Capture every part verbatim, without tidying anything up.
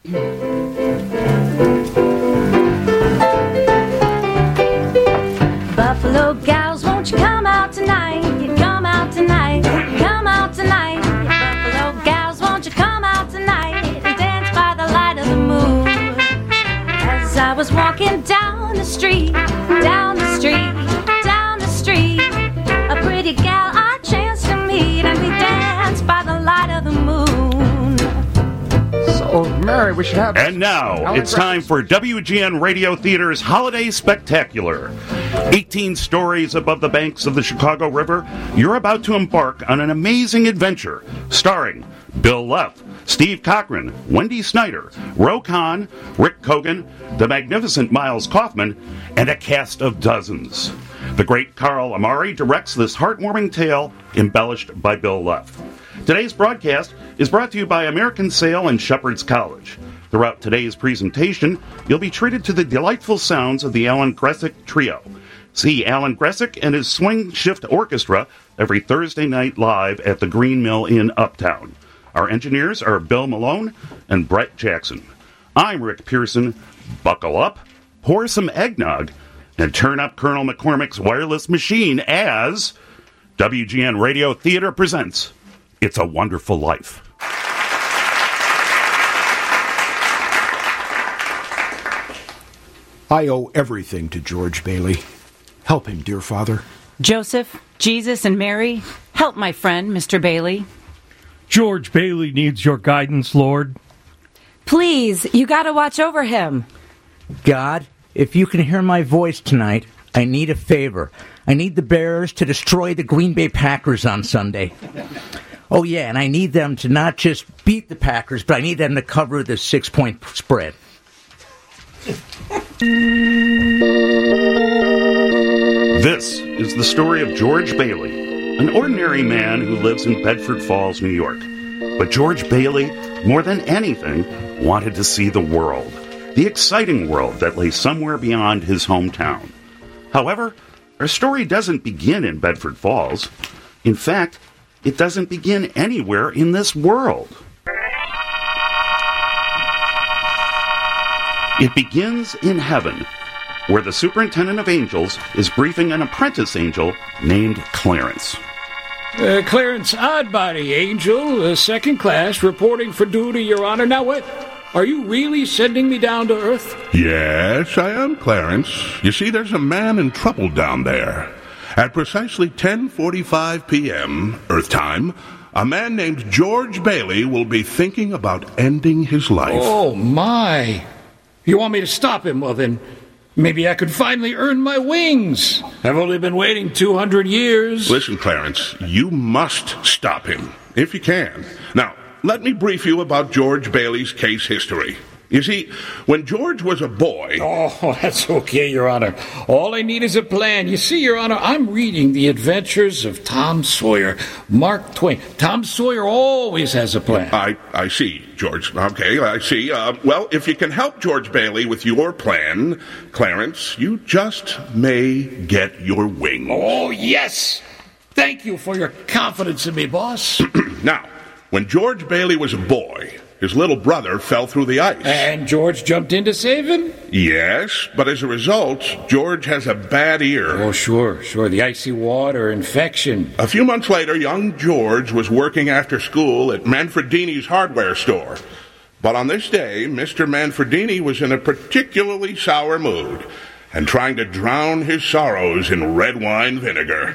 Buffalo gals, won't you come out tonight? You come out tonight, come out tonight. Buffalo gals, won't you come out tonight and dance by the light of the moon? As I was walking down the street, down the street, down the street, a pretty gal I chanced to meet, and we danced by the light of the moon. So, Mary, we should have... And now, it's time for W G N Radio Theater's Holiday Spectacular. eighteen stories above the banks of the Chicago River, you're about to embark on an amazing adventure starring Bill Leff, Steve Cochran, Wendy Snyder, Ro Khan, Rick Cogan, the magnificent Miles Kaufman, and a cast of dozens. The great Carl Amari directs this heartwarming tale, embellished by Bill Leff. Today's broadcast is brought to you by American Sale and Shepherd's College. Throughout today's presentation, you'll be treated to the delightful sounds of the Alan Gressick Trio. See Alan Gressick and his Swing Shift Orchestra every Thursday night live at the Green Mill in Uptown. Our engineers are Bill Malone and Brett Jackson. I'm Rick Pearson. Buckle up, pour some eggnog, and turn up Colonel McCormick's wireless machine as W G N Radio Theater presents It's a Wonderful Life. I owe everything to George Bailey. Help him, dear Father. Joseph, Jesus, and Mary, help my friend, Mister Bailey. George Bailey needs your guidance, Lord. Please, you gotta watch over him. God, if you can hear my voice tonight, I need a favor. I need the Bears to destroy the Green Bay Packers on Sunday. Oh, yeah, and I need them to not just beat the Packers, but I need them to cover the six-point spread. This is the story of George Bailey, an ordinary man who lives in Bedford Falls, New York. But George Bailey, more than anything, wanted to see the world, the exciting world that lay somewhere beyond his hometown. However, our story doesn't begin in Bedford Falls. In fact, it doesn't begin anywhere in this world. It begins in heaven, where the superintendent of angels is briefing an apprentice angel named Clarence. Uh, Clarence Oddbody, Angel, uh, second class, reporting for duty, Your Honor. Now, what? Are you really sending me down to Earth? Yes, I am, Clarence. You see, there's a man in trouble down there. At precisely ten forty-five p.m., Earth time, a man named George Bailey will be thinking about ending his life. Oh, my. You want me to stop him? Well, then, maybe I could finally earn my wings. I've only been waiting two hundred years. Listen, Clarence, you must stop him, if you can. Now, let me brief you about George Bailey's case history. You see, when George was a boy... Oh, that's okay, Your Honor. All I need is a plan. You see, Your Honor, I'm reading The Adventures of Tom Sawyer. Mark Twain. Tom Sawyer always has a plan. I, I see, George. Okay, I see. Uh, well, if you can help George Bailey with your plan, Clarence, you just may get your wings. Oh, yes! Thank you for your confidence in me, boss. Now, when George Bailey was a boy... his little brother fell through the ice. And George jumped in to save him? Yes, but as a result, George has a bad ear. Oh, sure, sure. The icy water, infection. A few months later, young George was working after school at Manfredini's hardware store. But on this day, Mister Manfredini was in a particularly sour mood and trying to drown his sorrows in red wine vinegar.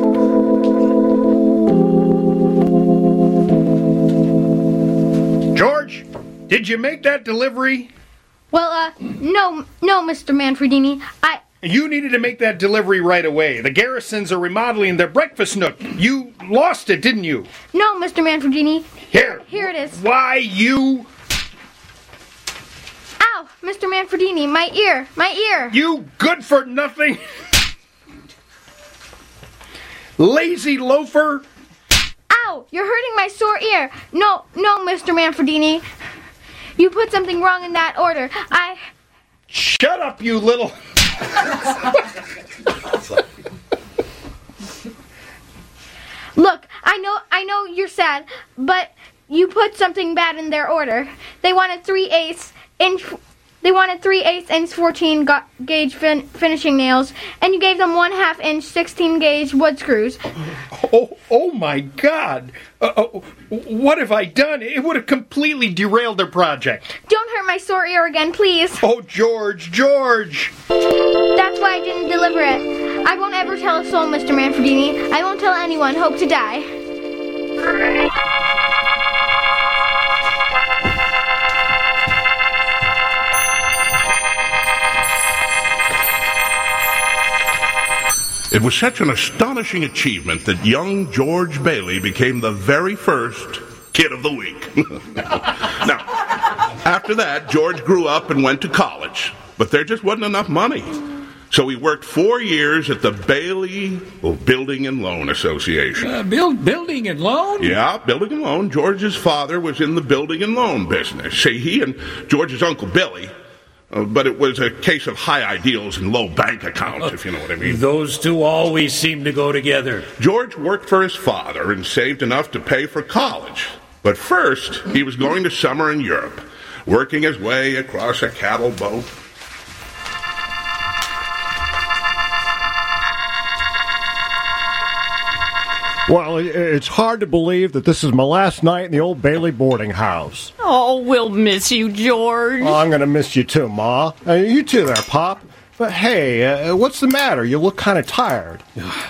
George, did you make that delivery? Well, uh, no, no, Mister Manfredini. I... You needed to make that delivery right away. The Garrisons are remodeling their breakfast nook. You lost it, didn't you? No, Mister Manfredini. Here. Here it is. Why, you... Ow, Mister Manfredini, my ear, my ear. You good-for-nothing... lazy loafer. Ow, you're hurting my sore ear. No, no, Mister Manfredini. You put something wrong in that order. I... Shut up, you little... Look, I know, I know you're sad, but you put something bad in their order. They wanted three eighths inch. They wanted three eighths inch fourteen ga- gauge fin- finishing nails, and you gave them one half inch sixteen gauge wood screws. Oh, oh my God! Uh, uh, what have I done? It would have completely derailed their project. Don't hurt my sore ear again, please. Oh, George, George! That's why I didn't deliver it. I won't ever tell a soul, Mister Manfredini. I won't tell anyone. Hope to die. It was such an astonishing achievement that young George Bailey became the very first Kid of the Week. Now, after that, George grew up and went to college, but there just wasn't enough money. So he worked four years at the Bailey well, Building and Loan Association. Uh, build, building and loan? Yeah, building and loan. George's father was in the building and loan business. See, he and George's Uncle Billy... Uh, but it was a case of high ideals and low bank accounts, if you know what I mean. Those two always seem to go together. George worked for his father and saved enough to pay for college. But first, he was going to summer in Europe, working his way across a cattle boat. Well, it's hard to believe that this is my last night in the old Bailey boarding house. Oh, we'll miss you, George. Oh, I'm going to miss you too, Ma. Uh, you too there, Pop. But hey, uh, what's the matter? You look kind of tired.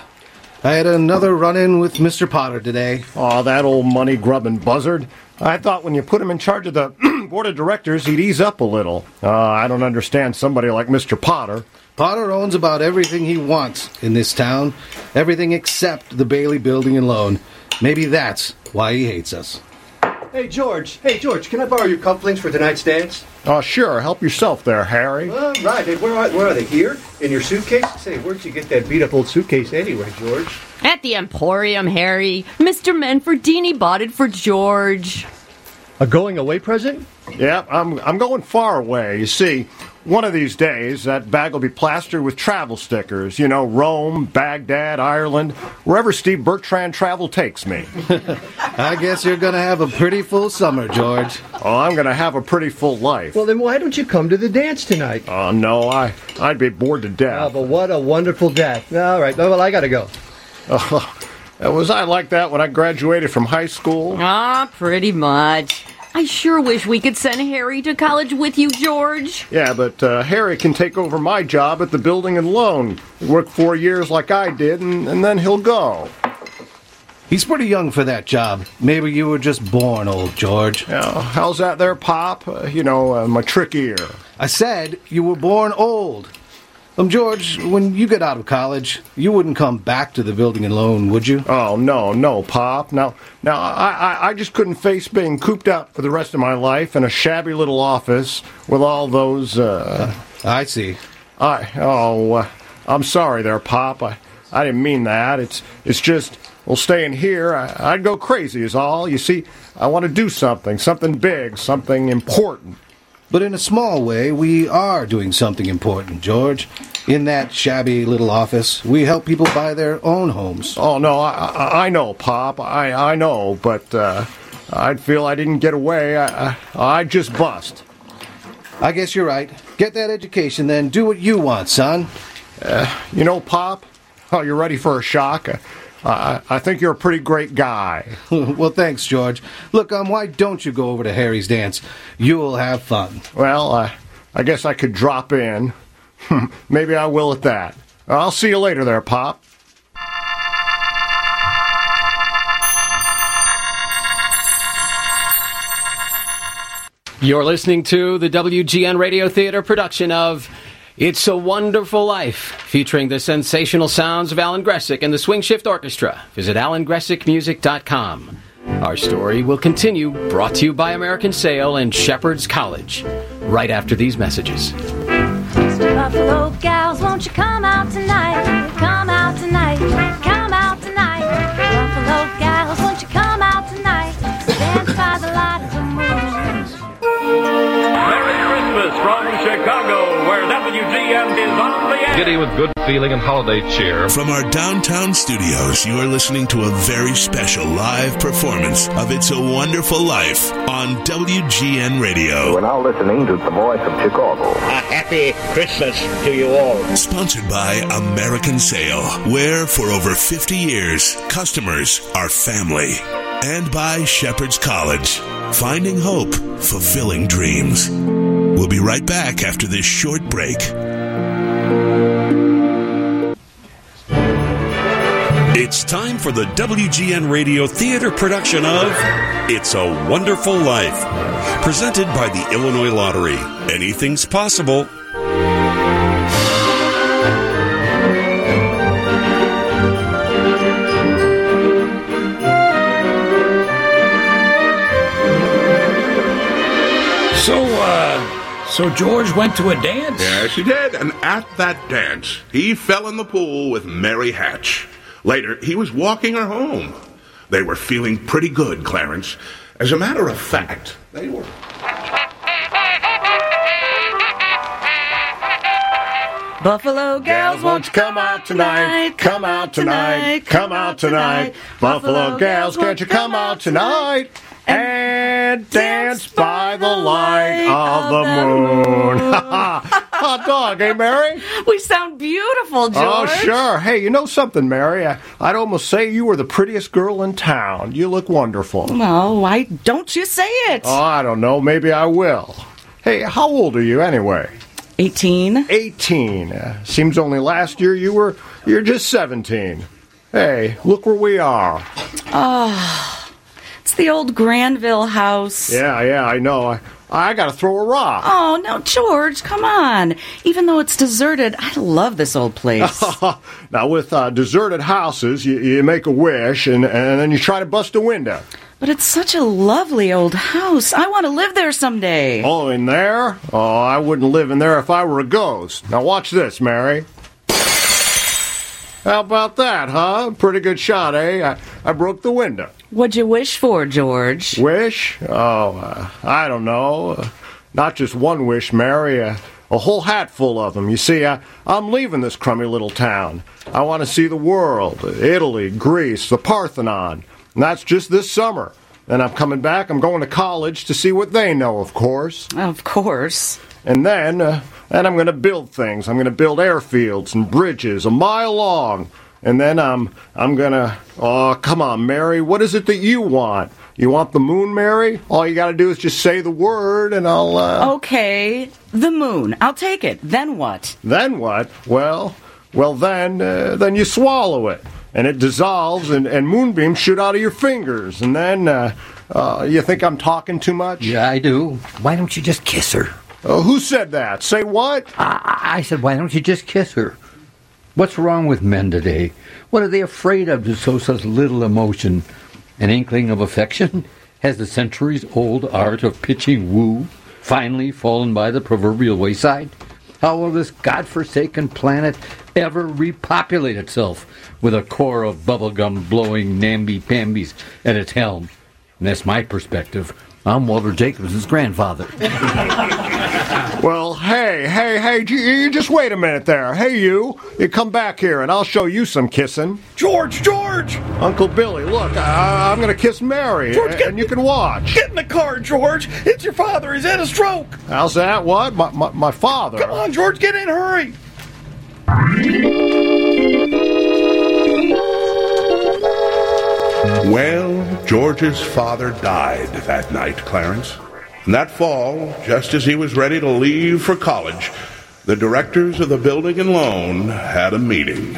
I had another run-in with Mister Potter today. Oh, that old money-grubbing buzzard. I thought when you put him in charge of the board of directors, he'd ease up a little. Uh, I don't understand somebody like Mister Potter. Potter owns about everything he wants in this town. Everything except the Bailey Building and Loan. Maybe that's why he hates us. Hey, George. Hey, George, can I borrow your cufflinks for tonight's dance? Oh, sure. Help yourself there, Harry. Uh, right. Hey, where, are, where are they? Here? In your suitcase? Say, where'd you get that beat-up old suitcase anyway, George? At the Emporium, Harry. Mister Manfredini bought it for George. A going-away present? Yeah, I'm, I'm going far away. You see, one of these days, that bag will be plastered with travel stickers. You know, Rome, Baghdad, Ireland, wherever Steve Bertrand travel takes me. I guess you're going to have a pretty full summer, George. Oh, I'm going to have a pretty full life. Well, then why don't you come to the dance tonight? Oh, no, I, I'd be bored to death. Oh, but what a wonderful death. All right, well, I got to go. Oh, was I like that when I graduated from high school? Ah, pretty much. I sure wish we could send Harry to college with you, George. Yeah, but uh, Harry can take over my job at the Building and Loan. Work four years like I did, and, and then he'll go. He's pretty young for that job. Maybe you were just born old, George. Yeah, how's that there, Pop? Uh, you know, uh, my trick ear. I said you were born old. Um, George, when you get out of college, you wouldn't come back to the Building and Loan, would you? Oh, no, no, Pop. Now, now I, I, I just couldn't face being cooped up for the rest of my life in a shabby little office with all those, uh... uh I see. I, oh, uh, I'm sorry there, Pop. I, I didn't mean that. It's, it's just, well, staying here, I, I'd go crazy is all. You see, I want to do something, something big, something important. But in a small way, we are doing something important, George. In that shabby little office, we help people buy their own homes. Oh, no, I, I, I know, Pop. I, I know, but uh, I'd feel I didn't get away. I, I, I'd just bust. I guess you're right. Get that education, then do what you want, son. Uh, you know, Pop, oh, you're ready for a shock? Uh, I, I think you're a pretty great guy. Well, thanks, George. Look, um, why don't you go over to Harry's dance? You'll have fun. Well, uh, I guess I could drop in. Maybe I will at that. I'll see you later there, Pop. You're listening to the W G N Radio Theater production of It's a Wonderful Life, featuring the sensational sounds of Alan Gressick and the Swing Shift Orchestra. Visit alan gressick music dot com. Our story will continue, brought to you by American Sail and Shepherd's College, right after these messages. Mister Buffalo gals, won't you come out tonight? Come out tonight. Come out tonight. Buffalo gals, won't you come out tonight? Dance by the light of the moon. Merry Christmas from Chicago, where W G N is on the air. giddy with good feeling and holiday cheer. From our downtown studios, you are listening to a very special live performance of It's a Wonderful Life on W G N Radio. We're now listening to the voice of Chicago. A happy Christmas to you all. Sponsored by American Sale, where for over fifty years, customers are family. And by Shepherd's College, finding hope, fulfilling dreams. We'll be right back after this short break. It's time for the W G N Radio Theater production of It's a Wonderful Life, presented by the Illinois Lottery. Anything's possible. So, uh, so George went to a dance? Yes, he did. And at that dance, he fell in the pool with Mary Hatch. Later, he was walking her home. They were feeling pretty good, Clarence. As a matter of fact, they were... Buffalo gals, won't you come out tonight? Come out tonight. Come out tonight. Buffalo gals, won't you come out tonight? And dance by the light of the moon. Hot dog, eh, Mary? We sound beautiful, George. Oh, sure. Hey, you know something, Mary? I, I'd almost say you were the prettiest girl in town. You look wonderful. Well, why don't you say it? Oh, I don't know. Maybe I will. Hey, how old are you anyway? Eighteen. Eighteen. Uh, seems only last year you were you're just seventeen. Hey, look where we are. Oh. It's the old Granville house. Yeah, yeah, I know. I, I gotta throw a rock. Oh, no, George, come on. Even though it's deserted, I love this old place. Now, with uh, deserted houses, you, you make a wish, and, and then you try to bust a window. But it's such a lovely old house. I want to live there someday. Oh, in there? Oh, I wouldn't live in there if I were a ghost. Now, watch this, Mary. How about that, huh? Pretty good shot, eh? I, I broke the window. What'd you wish for, George? Wish? Oh, uh, I don't know. Uh, not just one wish, Mary. Uh, a whole hat full of them. You see, I, I'm leaving this crummy little town. I want to see the world. Italy, Greece, the Parthenon. And that's just this summer. Then I'm coming back. I'm going to college to see what they know, of course. Of course. And then, uh, then I'm going to build things. I'm going to build airfields and bridges a mile long. And then I'm I'm going to... Oh, come on, Mary. What is it that you want? You want the moon, Mary? All you got to do is just say the word and I'll... Uh... Okay, the moon. I'll take it. Then what? Then what? Well, well then, uh, then you swallow it. And it dissolves, and, and moonbeams shoot out of your fingers. And then, uh, uh, you think I'm talking too much? Yeah, I do. Why don't you just kiss her? Uh, who said that? Say what? I, I said, why don't you just kiss her? What's wrong with men today? What are they afraid of to show such little emotion? An inkling of affection? Has the centuries-old art of pitching woo finally fallen by the proverbial wayside? How will this godforsaken planet ever repopulate itself with a corps of bubblegum-blowing namby-pambies at its helm? And that's my perspective. I'm Walter Jacobs' grandfather. Well, hey, hey, hey, you just wait a minute there. Hey, you. You come back here, and I'll show you some kissing. George, George! Uncle Billy, look, I, I'm going to kiss Mary, George, and, get, and you can watch. Get in the car, George. It's your father. He's had a stroke. How's that? What? My, my, my father? Come on, George, get in, hurry. Well, George's father died that night, Clarence. And that fall, just as he was ready to leave for college, the directors of the building and loan had a meeting.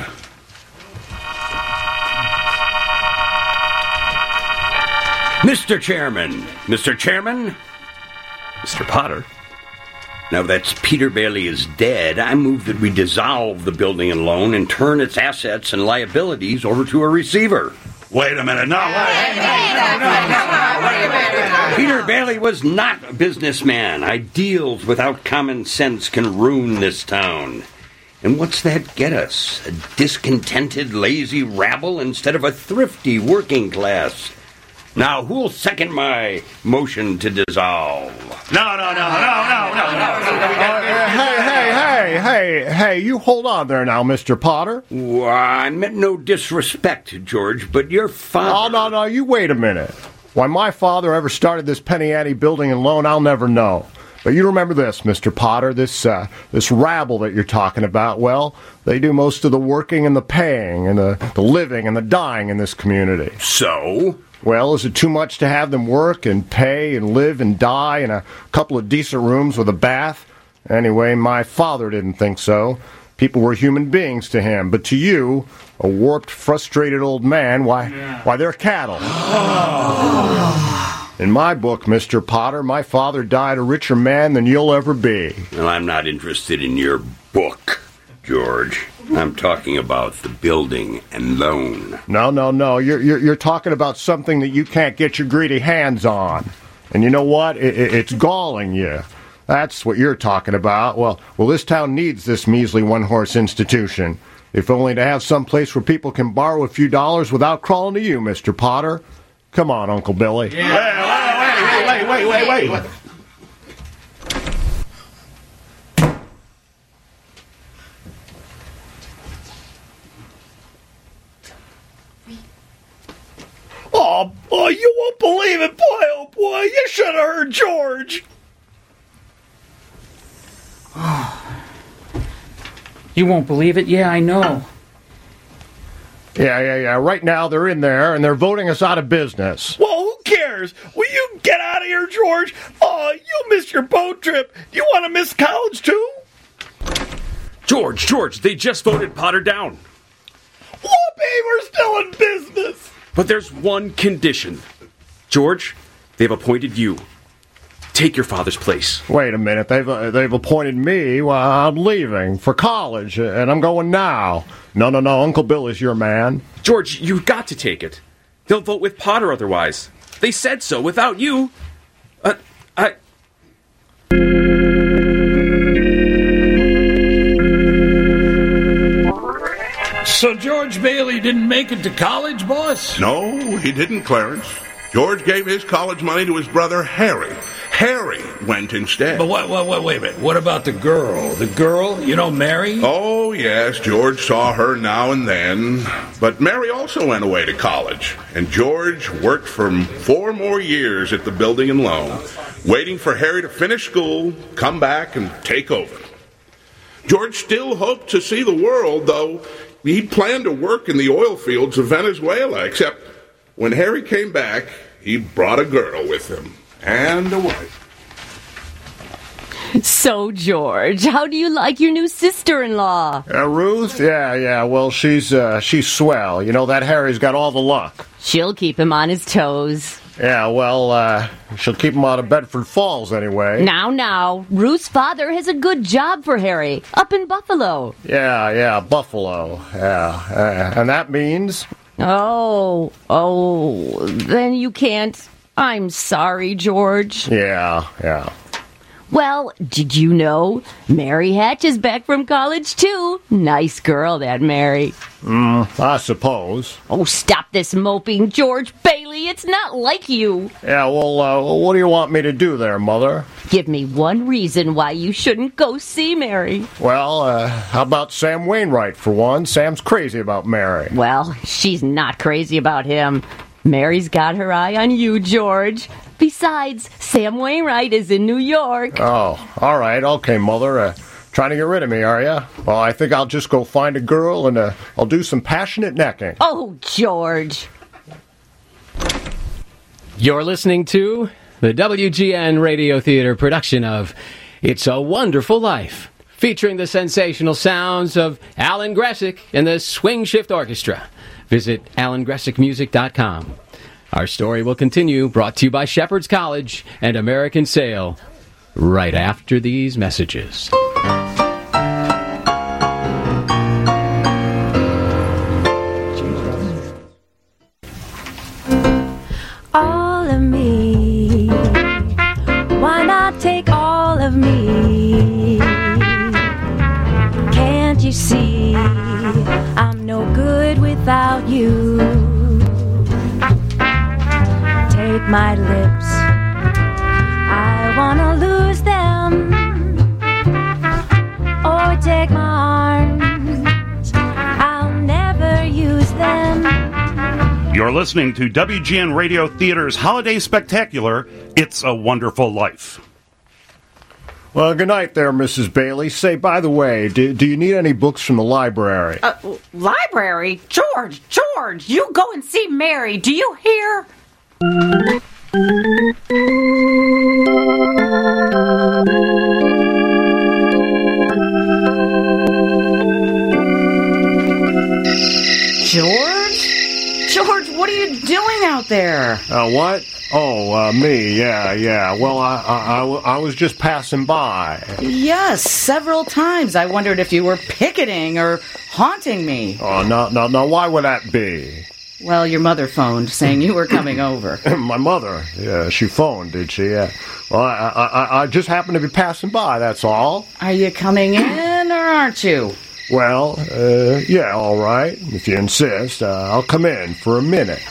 Mister Chairman, Mister Chairman, Mister Potter. Now that Peter Bailey is dead, I move that we dissolve the building and loan and turn its assets and liabilities over to a receiver. Wait a minute, no, wait. Peter Bailey was not a businessman. Ideals without common sense can ruin this town. And what's that get us? A discontented, lazy rabble instead of a thrifty working class. Now, who'll second my motion to dissolve? No, no, no, no, no, no, no. Uh, hey, hey, hey, Hey, hey, you hold on there now, Mister Potter. Well, I meant no disrespect, George, but your father... Oh, no, no, you wait a minute. Why my father ever started this penny ante building and loan, I'll never know. But you remember this, Mister Potter, this uh, this rabble that you're talking about, well, they do most of the working and the paying and the, the living and the dying in this community. So? Well, is it too much to have them work and pay and live and die in a couple of decent rooms with a bath? Anyway, my father didn't think so. People were human beings to him, but to you, a warped, frustrated old man, why, yeah. why they're cattle. In my book, Mister Potter, my father died a richer man than you'll ever be. Well, I'm not interested in your book, George. I'm talking about the building and loan. No, no, no. You're, you're, you're talking about something that you can't get your greedy hands on. And you know what? It, it, it's galling you. That's what you're talking about. Well, well, this town needs this measly one-horse institution. If only to have some place where people can borrow a few dollars without crawling to you, Mister Potter. Come on, Uncle Billy. Yeah. Wait, wait, wait, wait, wait, wait. Oh, oh, you won't believe it, boy, oh boy. You should have heard George. You won't believe it? Yeah, I know. Yeah, yeah, yeah. Right now they're in there, and they're voting us out of business. Well, who cares? Will you get out of here, George? Oh, you missed your boat trip. You want to miss college, too? George, George, they just voted Potter down. Whoopee, we're still in business. But there's one condition. George, they've appointed you. Take your father's place. Wait a minute. They've uh, they've appointed me while I'm leaving for college, and I'm going now. No, no, no. Uncle Bill is your man. George, you've got to take it. They'll vote with Potter otherwise. They said so. Without you, uh, I. So George Bailey didn't make it to college, boss? No, he didn't, Clarence. George gave his college money to his brother Harry. Harry went instead. But wait, wait, wait, wait a minute. What about the girl? The girl, you know, Mary? Oh, yes, George saw her now and then. But Mary also went away to college. And George worked for four more years at the building and loan, waiting for Harry to finish school, come back, and take over. George still hoped to see the world, though he planned to work in the oil fields of Venezuela, except when Harry came back, he brought a girl with him. And a wife. So, George, how do you like your new sister-in-law? Uh, Ruth? Yeah, yeah, well, she's uh, she's swell. You know, that Harry's got all the luck. She'll keep him on his toes. Yeah, well, uh, she'll keep him out of Bedford Falls anyway. Now, now, Ruth's father has a good job for Harry, up in Buffalo. Yeah, yeah, Buffalo, yeah. Uh, and that means... Oh, oh, then you can't... I'm sorry, George. Yeah, yeah. Well, did you know Mary Hatch is back from college, too? Nice girl, that Mary. Mm, I suppose. Oh, stop this moping, George Bailey. It's not like you. Yeah, well, uh, what do you want me to do there, Mother? Give me one reason why you shouldn't go see Mary. Well, uh, how about Sam Wainwright, for one? Sam's crazy about Mary. Well, she's not crazy about him. Mary's got her eye on you, George. Besides, Sam Wainwright is in New York. Oh, all right. Okay, Mother. Uh, trying to get rid of me, are you? Well, I think I'll just go find a girl and uh, I'll do some passionate necking. Oh, George. You're listening to the W G N Radio Theater production of It's a Wonderful Life, featuring the sensational sounds of Alan Gressick and the Swing Shift Orchestra. Visit alan gressick music dot com. Our story will continue, brought to you by Shepherd's College and American Sail, right after these messages. All of me, why not take all of me? Can't you see I'm no good without you? Take my lips, I wanna lose them. Or take my listening to W G N Radio Theater's Holiday Spectacular, It's a Wonderful Life. Well, good night there, Missus Bailey. Say, by the way, do, do you need any books from the library? Uh, library? George, George, you go and see Mary. Do you hear? George? George, what are you doing out there? Uh, what? Oh, uh, me, yeah, yeah. Well, I, I, I, I was just passing by. Yes, several times. I wondered if you were picketing or haunting me. Oh, no, no, no, why would that be? Well, your mother phoned saying you were coming over. My mother? Yeah, she phoned, did she? Yeah. Well, I, I, I just happened to be passing by, that's all. Are you coming in or aren't you? Well, uh, yeah, all right. If you insist, uh, I'll come in for a minute.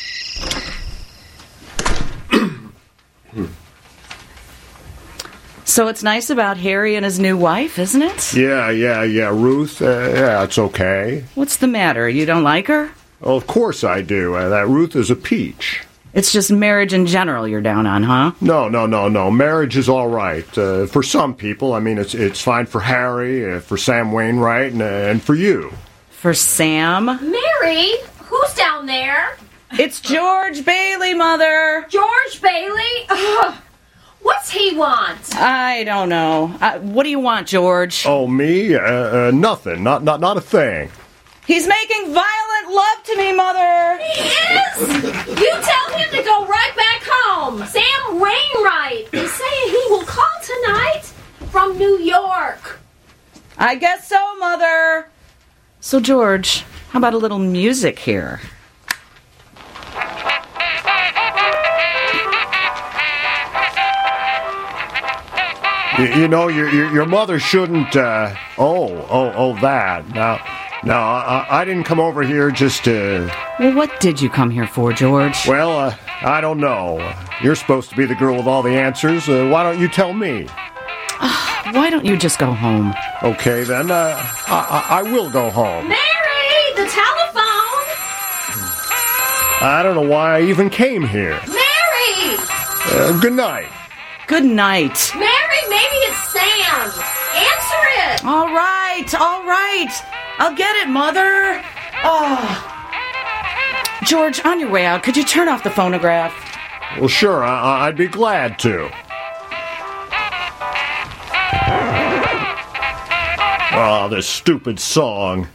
So it's nice about Harry and his new wife, isn't it? Yeah, yeah, yeah. Ruth, uh, yeah, it's okay. What's the matter? You don't like her? Oh, of course I do. Uh, that Ruth is a peach. It's just marriage in general you're down on, huh? No, no, no, no. Marriage is all right. Uh, for some people, I mean, it's it's fine for Harry, uh, for Sam Wainwright, and, uh, and for you. For Sam? Mary, who's down there? It's George Bailey, Mother. George Bailey? Ugh. What's he want? I don't know. Uh, what do you want, George? Oh, me? Uh, uh, nothing. Not, not, not a thing. He's making violent love to me, Mother. He is? You tell him to go right back home. Sam Wainwright is saying he will call tonight from New York. I guess so, Mother. So, George, how about a little music here? You, you know, your, your your mother shouldn't. Uh, oh, oh, oh, that. Now, now, I, I didn't come over here just to. Well, what did you come here for, George? Well, uh, I don't know. You're supposed to be the girl with all the answers. Uh, why don't you tell me? Why don't you just go home? Okay, then. Uh, I, I, I will go home. Mary, the telephone. I don't know why I even came here. Mary. Uh, good night. Good night. Mary, maybe it's Sam. Answer it. All right, all right. I'll get it, Mother. Oh. George, on your way out, could you turn off the phonograph? Well, sure, I, I'd be glad to. Oh, this stupid song.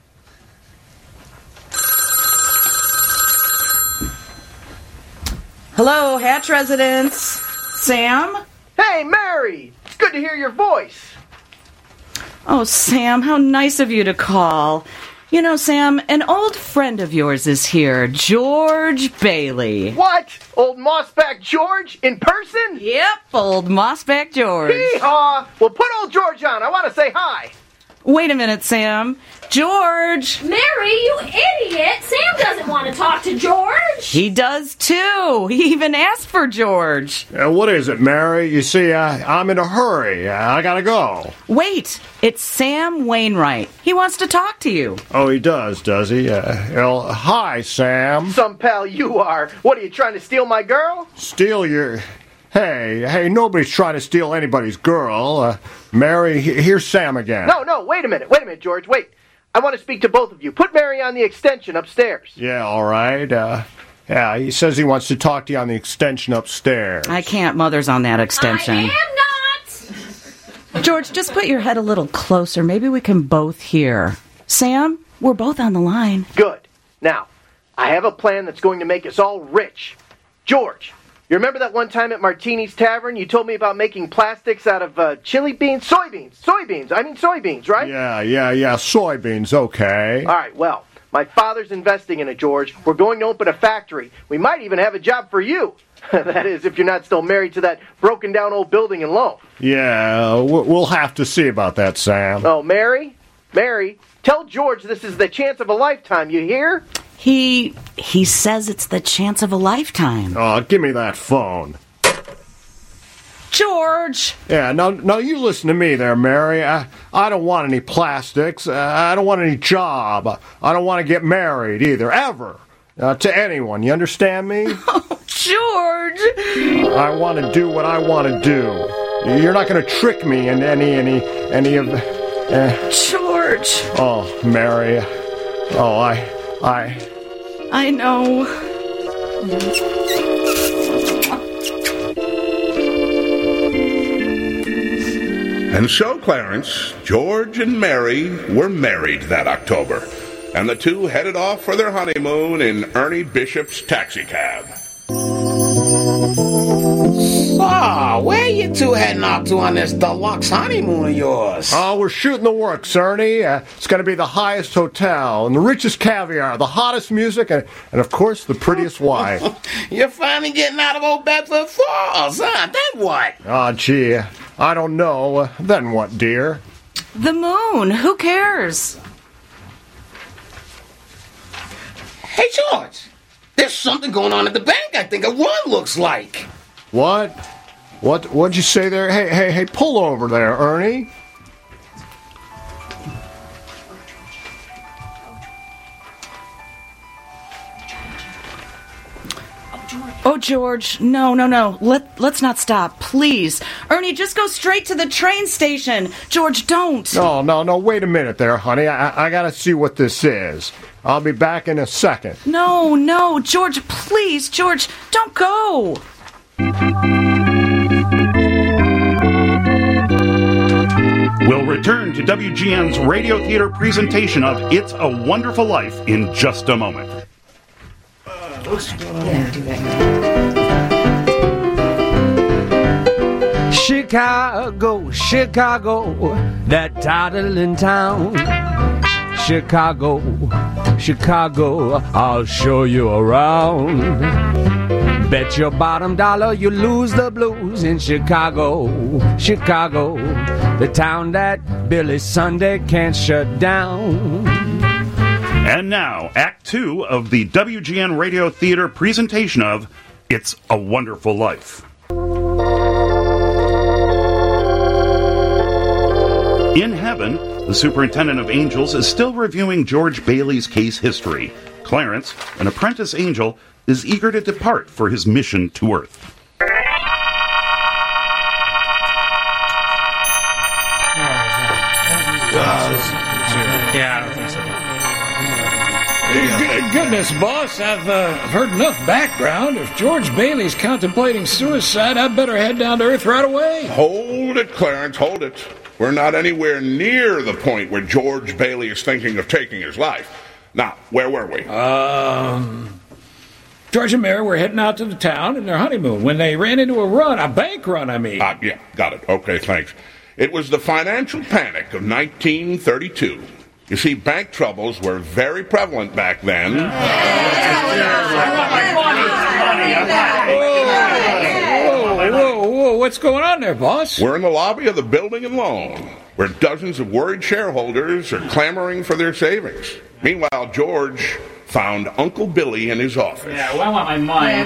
Hello, Hatch residents. Sam? Hey, Mary! It's good to hear your voice. Oh, Sam, how nice of you to call. You know, Sam, an old friend of yours is here, George Bailey. What? Old Mossback George? In person? Yep, old Mossback George. Hee-haw! Well, put old George on. I want to say hi. Wait a minute, Sam. George! Mary, you idiot! Sam doesn't want to talk to George! He does, too. He even asked for George. Uh, what is it, Mary? You see, uh, I'm in a hurry. Uh, I gotta go. Wait, it's Sam Wainwright. He wants to talk to you. Oh, he does, does he? Uh, well, hi, Sam. Some pal you are. What, are you trying to steal my girl? Steal your... Hey, hey, nobody's trying to steal anybody's girl. Uh, Mary, he- here's Sam again. No, no, wait a minute. Wait a minute, George. Wait. I want to speak to both of you. Put Mary on the extension upstairs. Yeah, all right. Uh, yeah, he says he wants to talk to you on the extension upstairs. I can't. Mother's on that extension. I am not! George, just put your head a little closer. Maybe we can both hear. Sam, we're both on the line. Good. Now, I have a plan that's going to make us all rich. George, you remember that one time at Martini's Tavern you told me about making plastics out of uh, chili beans? Soybeans. Soybeans. I mean soybeans, right? Yeah, yeah, yeah. Soybeans, okay. All right, well, my father's investing in it, George. We're going to open a factory. We might even have a job for you. That is, if you're not still married to that broken-down old building in Lone. Yeah, we'll have to see about that, Sam. Oh, Mary? Mary, tell George this is the chance of a lifetime, you hear? He he says it's the chance of a lifetime. Oh, give me that phone. George! Yeah, now, now you listen to me there, Mary. I, I don't want any plastics. Uh, I don't want any job. I don't want to get married either, ever. Uh, to anyone, you understand me? Oh, George! I want to do what I want to do. You're not going to trick me in any, any, any of... Uh, George! Oh, Mary. Oh, I... I... I know. And so, Clarence, George and Mary were married that October, and the two headed off for their honeymoon in Ernie Bishop's taxicab. So, where you two heading off to on this deluxe honeymoon of yours? Oh, we're shooting the works, Ernie. Uh, it's going to be the highest hotel, and the richest caviar, the hottest music, and, and of course, the prettiest wife. You're finally getting out of Old Bedford Falls, huh? Then what? Oh, gee, I don't know. Uh, then what, dear? The moon. Who cares? Hey, George. There's something going on at the bank I think a run looks like. What? What? What'd you say there? Hey, hey, hey, pull over there, Ernie. Oh, George, no, no, no. Let, let's not stop, please. Ernie, just go straight to the train station. George, don't. No, no, no, wait a minute there, honey. I, I gotta see what this is. I'll be back in a second. No, no, George, please, George, don't go. We'll return to W G N's Radio Theater presentation of It's a Wonderful Life in just a moment. Yeah, do that. Chicago, Chicago, that toddling town. Chicago, Chicago, I'll show you around. Bet your bottom dollar you lose the blues in Chicago, Chicago, the town that Billy Sunday can't shut down. And now, Act Two of the W G N Radio Theater presentation of It's a Wonderful Life. In heaven, the superintendent of angels is still reviewing George Bailey's case history. Clarence, an apprentice angel, is eager to depart for his mission to Earth. Yeah, I don't think so. Good- Goodness, boss, I've uh, heard enough background. If George Bailey's contemplating suicide, I'd better head down to Earth right away. Hold it, Clarence, hold it. We're not anywhere near the point where George Bailey is thinking of taking his life. Now, where were we? Um, George and Mary were heading out to the town in their honeymoon when they ran into a run, a bank run, I mean. Uh, yeah, got it. Okay, thanks. It was the financial panic of nineteen thirty-two. You see, bank troubles were very prevalent back then. Whoa, whoa, whoa, what's going on there, boss? We're in the lobby of the building and loan, where dozens of worried shareholders are clamoring for their savings. Meanwhile, George found Uncle Billy in his office. Yeah, well, I want my money.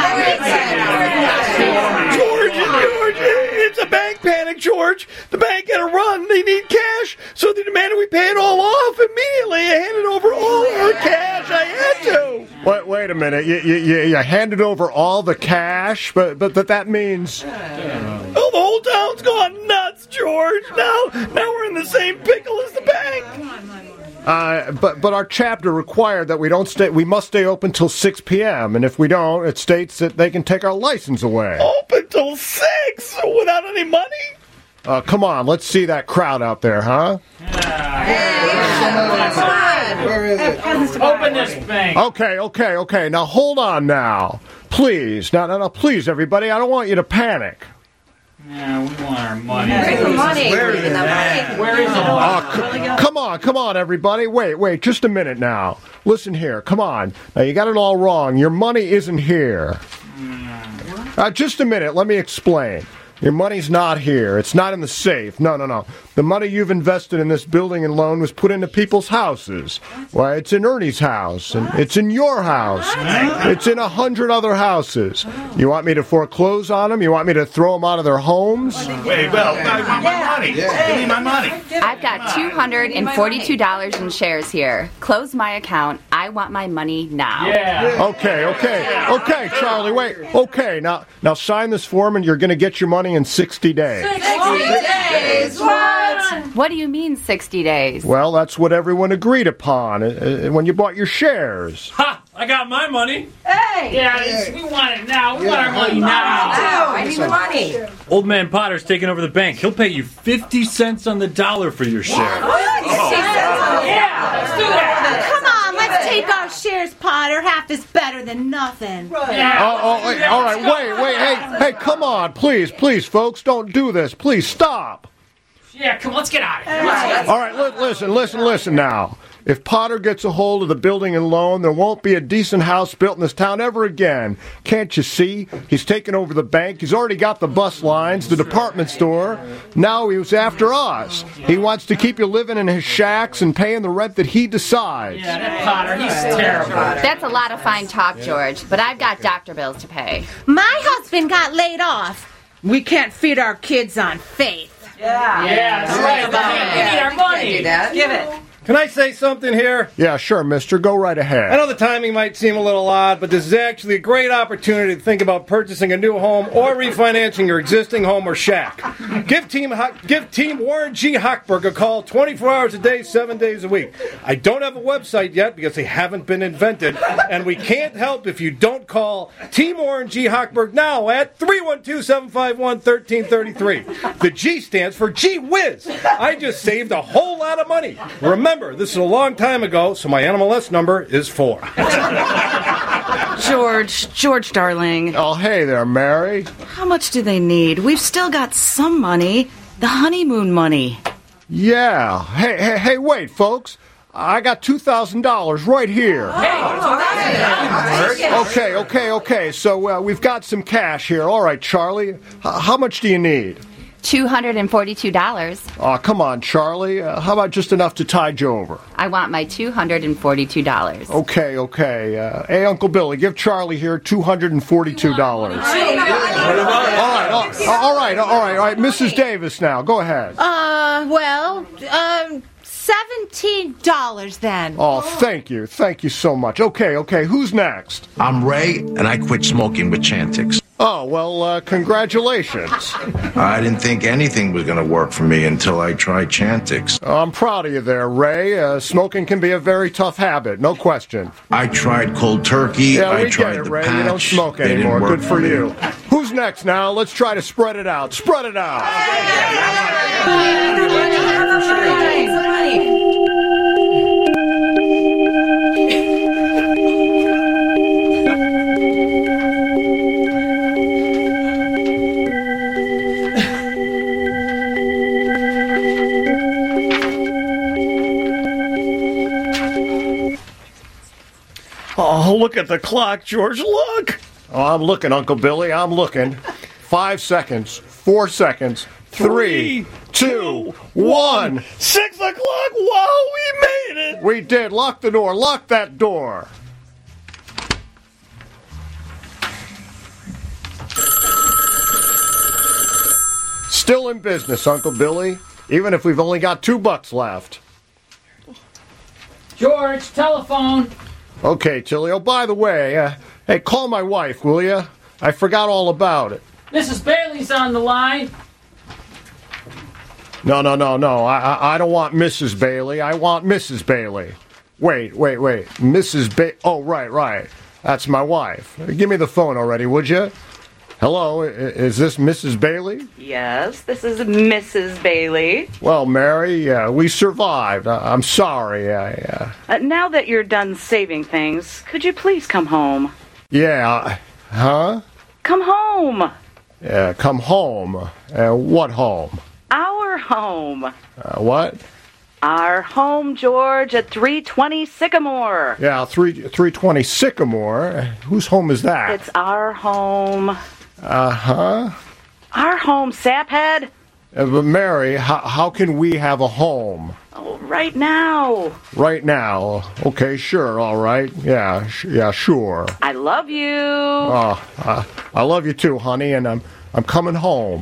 George, George, it's a bank panic, George. The bank had a run. They need cash, so they demanded we pay it all off immediately. I handed over all our cash. I had to. Wait, wait a minute. You, you, you, you handed over all the cash, but but, but that means... Oh, the whole town's gone nuts, George. Now, now we're in the same pickle as the bank. Uh, but but our chapter required that we don't stay. We must stay open till six p.m. And if we don't, it states that they can take our license away. Open till six without any money? Uh, come on, let's see that crowd out there, huh? Where is it? Open this bank. Okay, okay, okay. Now hold on, now, please. Now, now, now, please, everybody. I don't want you to panic. Yeah, we want our money. Where's the money? Where is it? Where is it? Oh, c- come on, come on, everybody. Wait, wait, just a minute now. Listen here, come on. Now, you got it all wrong. Your money isn't here. Uh, just a minute, let me explain. Your money's not here. It's not in the safe. No, no, no. The money you've invested in this building and loan was put into people's houses. Why, it's in Ernie's house, and it's in your house. It's in a hundred other houses. You want me to foreclose on them? You want me to throw them out of their homes? Wait, Bill, I want my money. Give me my money. I've got two hundred forty-two dollars in shares here. Close my account. I want my money now. Okay, okay, okay, Charlie, wait. Okay, now, now sign this form, and you're going to get your money in sixty days. sixty days? What? What do you mean sixty days? Well, that's what everyone agreed upon uh, uh, when you bought your shares. Ha! I got my money. Hey! Yeah, it's- we want it now. We want our money now. I need the money. Old man Potter's taking over the bank. He'll pay you fifty cents on the dollar for your share. Yeah, let's do that. Come on, let's take our shares, Potter. Half is better than nothing. Oh, oh, wait, all right, wait, wait, hey, hey, come on, please, please, folks, don't do this. Please stop. Yeah, come on, let's get out of here. All right, li- listen, listen, listen now. If Potter gets a hold of the building and loan, there won't be a decent house built in this town ever again. Can't you see? He's taken over the bank. He's already got the bus lines, the department store. Now he was after us. He wants to keep you living in his shacks and paying the rent that he decides. Yeah, that Potter, he's terrible. That's a lot of fine talk, George, but I've got doctor bills to pay. My husband got laid off. We can't feed our kids on faith. Yeah. Yeah, that's right. We need our money. Give it. Can I say something here? Yeah, sure, mister. Go right ahead. I know the timing might seem a little odd, but this is actually a great opportunity to think about purchasing a new home or refinancing your existing home or shack. Give Team Ho- give Team Warren G. Hochberg a call twenty-four hours a day, seven days a week. I don't have a website yet because they haven't been invented, and we can't help if you don't call Team Warren G. Hochberg now at three one two, seven five one, one three three three. The G stands for Gee Whiz. I just saved a whole lot of money. Remember, this is a long time ago, so my N M L S number is four. George, George, darling. Oh, hey there, Mary. How much do they need? We've still got some money. The honeymoon money. Yeah. Hey, hey, hey, wait, folks. I got two thousand dollars right here. Okay, okay, okay. So uh, we've got some cash here. All right, Charlie. H- how much do you need? two hundred forty-two dollars. Oh, come on, Charlie. Uh, how about just enough to tide you over? I want my two hundred forty-two dollars. Okay, okay. Uh, hey, Uncle Billy, give Charlie here two hundred forty-two dollars. All right, all, all right, all right, all right. Missus Davis now. Go ahead. Uh, well, um, seventeen dollars then. Oh, thank you. Thank you so much. Okay, okay. Who's next? I'm Ray, and I quit smoking with Chantix. Oh, well, uh, congratulations. I didn't think anything was going to work for me until I tried Chantix. Oh, I'm proud of you there, Ray. Uh, smoking can be a very tough habit, no question. I tried cold turkey. Yeah, I we tried get it, the Ray. patch. You don't smoke They didn't anymore. work Good for me. you. Who's next now? Let's try to spread it out. Spread it out. Oh, look at the clock, George. Look. Oh, I'm looking, Uncle Billy. I'm looking. Five seconds. Four seconds. Three, two, one. Six o'clock. Wow, we made it. We did. Lock the door. Lock that door. Still in business, Uncle Billy, even if we've only got two bucks left. George, telephone. Okay, Tilly. Oh, by the way, uh, hey, call my wife, will you? I forgot all about it. Missus Bailey's on the line. No, no, no, no. I, I, I don't want Missus Bailey. I want Missus Bailey. Wait, wait, wait. Missus Ba... Oh, right, right. That's my wife. Give me the phone already, would you? Hello, i- is this Missus Bailey? Yes, this is Missus Bailey. Well, Mary, uh, we survived. I- I'm sorry. I, uh, Uh, now that you're done saving things, could you please come home? yeah, huh? Come home. Yeah, come home. Uh, what home? Our home. Uh, what? Our home, George, at three twenty Sycamore. Yeah, three three twenty Sycamore. Whose home is that? It's our home. Uh huh. Our home, saphead? Uh, but Mary, how, how can we have a home? Oh, right now. Right now? Okay, sure, all right. Yeah, sh- yeah, sure. I love you. Oh, uh, I love you too, honey, and I'm I'm coming home.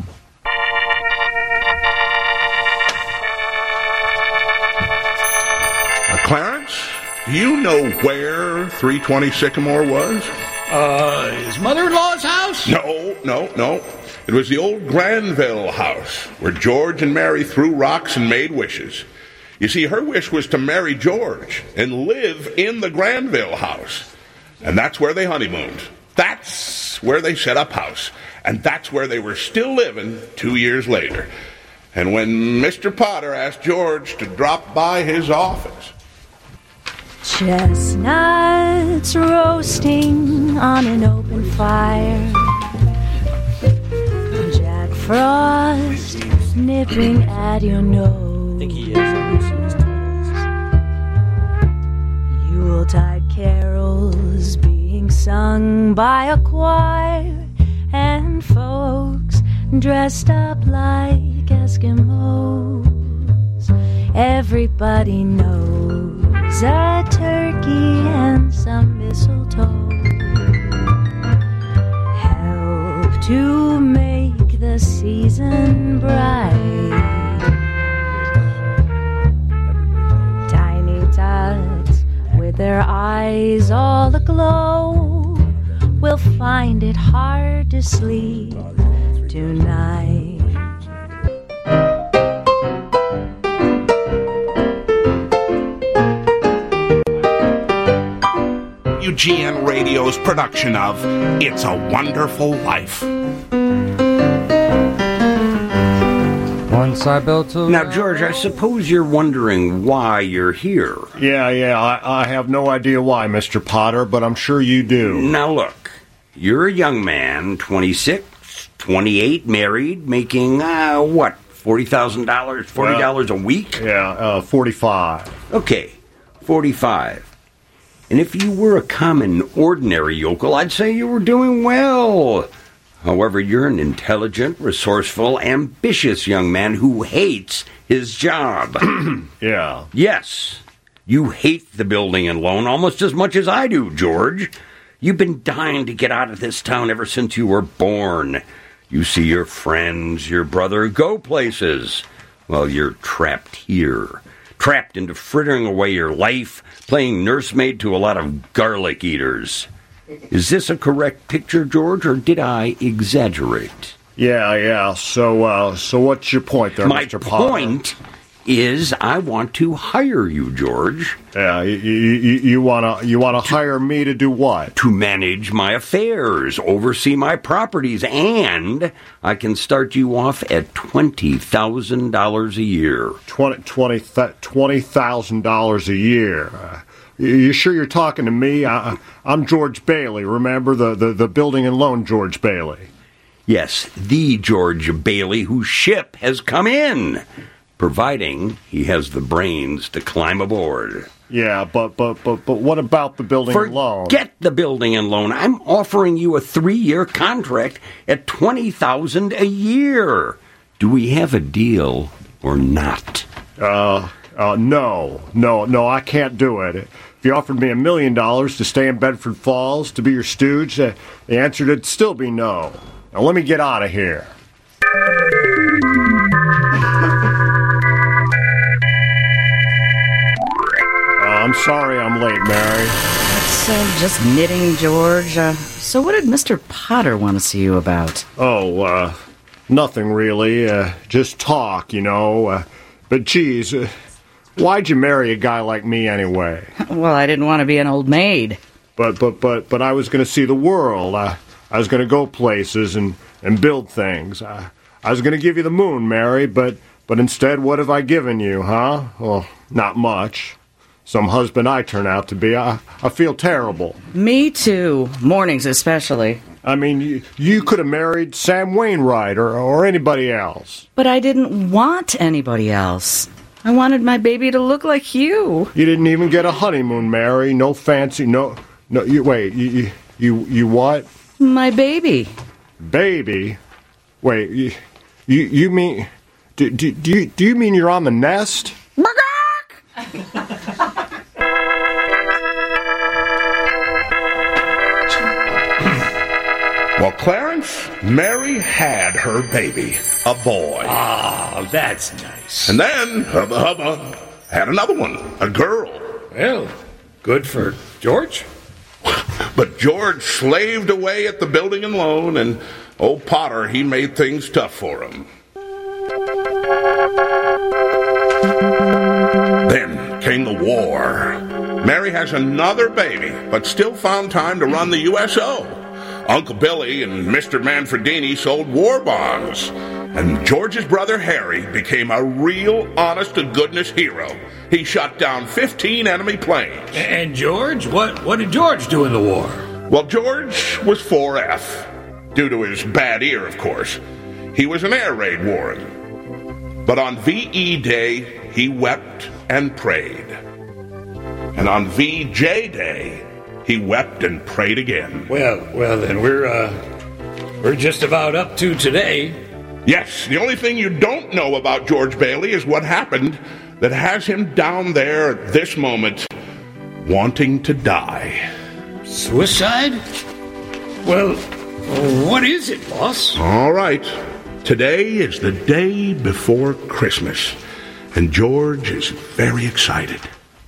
Uh, Clarence, do you know where three twenty Sycamore was? Uh, his mother-in-law's house? No, no, no. It was the old Granville house, where George and Mary threw rocks and made wishes. You see, her wish was to marry George and live in the Granville house. And that's where they honeymooned. That's where they set up house. And that's where they were still living two years later. And when Mister Potter asked George to drop by his office, chestnuts roasting on an open fire, Jack Frost nipping at your nose, I think he is. Yuletide carols being sung by a choir, and folks dressed up like Eskimos. Everybody knows a turkey and some mistletoe help to make the season bright. Tiny tots with their eyes all aglow will find it hard to sleep tonight. W G N Radio's production of It's a Wonderful Life. Once I built a... Now, George, I suppose you're wondering why you're here. Yeah, yeah, I, I have no idea why, Mister Potter, but I'm sure you do. Now, look, you're a young man, twenty-six, twenty-eight, married, making, uh, what, forty thousand dollars, forty dollars well, a week? Yeah, uh, forty-five. Okay, forty-five. And if you were a common, ordinary yokel, I'd say you were doing well. However, you're an intelligent, resourceful, ambitious young man who hates his job. Yeah. Yes, you hate the building and loan almost as much as I do, George. You've been dying to get out of this town ever since you were born. You see your friends, your brother, go places. Well, you're trapped here. Trapped into frittering away your life, playing nursemaid to a lot of garlic eaters. Is this a correct picture, George, or did I exaggerate? Yeah, yeah. So, uh, so what's your point there, My Mister Potter? point is, I want to hire you, George. Yeah, you, you, you wanna you wanna hire me to do what? To manage my affairs, oversee my properties, and I can start you off at twenty thousand dollars a year. Twenty twenty twenty thousand dollars a year. Uh, You sure you're talking to me? I, I'm George Bailey, remember? The, the, the building and loan George Bailey. Yes, the George Bailey whose ship has come in, providing he has the brains to climb aboard. Yeah, but but but, but what about the building and loan? Forget the building and loan. I'm offering you a three-year contract at twenty thousand dollars a year. Do we have a deal or not? Uh... Uh, no, no, no, I can't do it. If you offered me a million dollars to stay in Bedford Falls, to be your stooge, uh, the answer would still be no. Now let me get out of here. Uh, I'm sorry I'm late, Mary. That's uh, just knitting, George. Uh, so what did Mister Potter want to see you about? Oh, uh, nothing really. Uh, just talk, you know. Uh, but geez... Uh, Why'd you marry a guy like me anyway? Well, I didn't want to be an old maid. But but but but I was going to see the world. I, I was going to go places and, and build things. I, I was going to give you the moon, Mary, but but instead, what have I given you, huh? Well, not much. Some husband I turn out to be. I, I feel terrible. Me too. Mornings especially. I mean, you, you could have married Sam Wainwright or, or anybody else. But I didn't want anybody else. I wanted my baby to look like you. You didn't even get a honeymoon, Mary. No fancy, no, no. You wait. You, you, you, you what? My baby. Baby? Wait, you, you, you mean... Do, do, do, you, do you mean you're on the nest? Well, Clarence, Mary had her baby, a boy. Ah, that's nice. And then, hubba hubba, had another one, a girl. Well, good for George. But George slaved away at the building and loan, and old Potter, he made things tough for him. Then came the war. Mary has another baby, but still found time to run the U S O. Uncle Billy and Mister Manfredini sold war bonds. And George's brother Harry became a real honest-to-goodness hero. He shot down fifteen enemy planes. And George? What, what did George do in the war? Well, George was four F. Due to his bad ear, of course. He was an air raid warden. But on V E Day, he wept and prayed. And on V J Day, he wept and prayed again. Well, well, then we're, uh, we're just about up to today. Yes, the only thing you don't know about George Bailey is what happened that has him down there at this moment, wanting to die. Suicide? Well, what is it, boss? All right. Today is the day before Christmas, and George is very excited.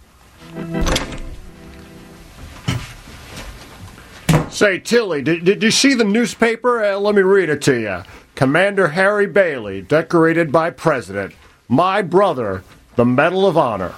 Say, Tilly, did, did you see the newspaper? Uh, let me read it to you. Commander Harry Bailey, decorated by President. My brother, the Medal of Honor.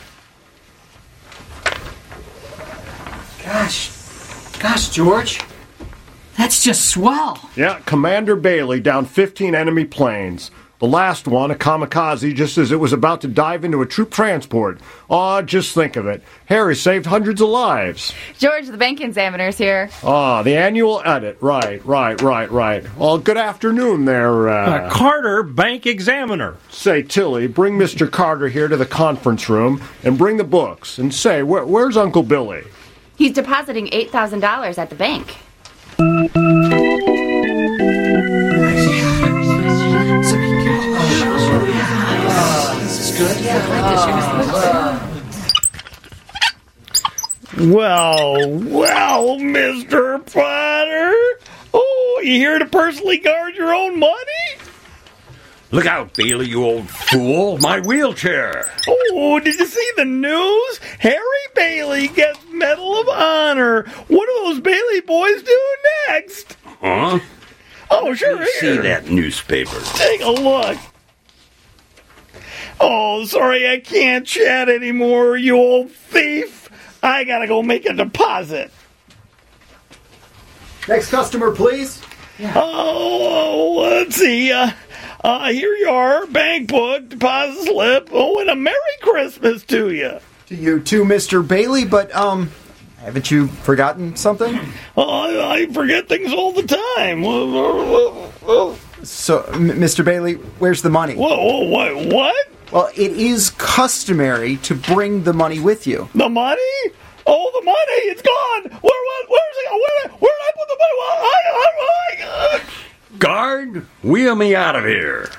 Gosh, gosh, George. That's just swell. Yeah, Commander Bailey downed fifteen enemy planes. The last one, a kamikaze, just as it was about to dive into a troop transport. Aw, just think of it. Harry saved hundreds of lives. George, the bank examiner's here. Ah, the annual edit. Right, right, right, right. Well, good afternoon there, uh... uh Carter, bank examiner. Say, Tilly, bring Mister Carter here to the conference room and bring the books. And say, where, where's Uncle Billy? He's depositing eight thousand dollars at the bank. Well, well, Mister Potter. Oh, you here to personally guard your own money? Look out, Bailey, you old fool. My wheelchair. Oh, did you see the news? Harry Bailey gets Medal of Honor. What do those Bailey boys do next? Huh? Oh, sure. Let me see that newspaper. Take a look. Oh, sorry, I can't chat anymore, you old thief. I gotta go make a deposit. Next customer, please. Oh, let's see. Uh, uh, here you are, bank book, deposit slip. Oh, and a Merry Christmas to you. To you too, Mister Bailey, but, um, haven't you forgotten something? Oh, I, I forget things all the time. So, M- Mister Bailey, where's the money? Whoa, whoa, what? What? Well, it is customary to bring the money with you. The money? Oh, the money! It's gone! Where, where, where's it gone? Where, where did I put the money? Well, I, I, I, Guard, wheel me out of here.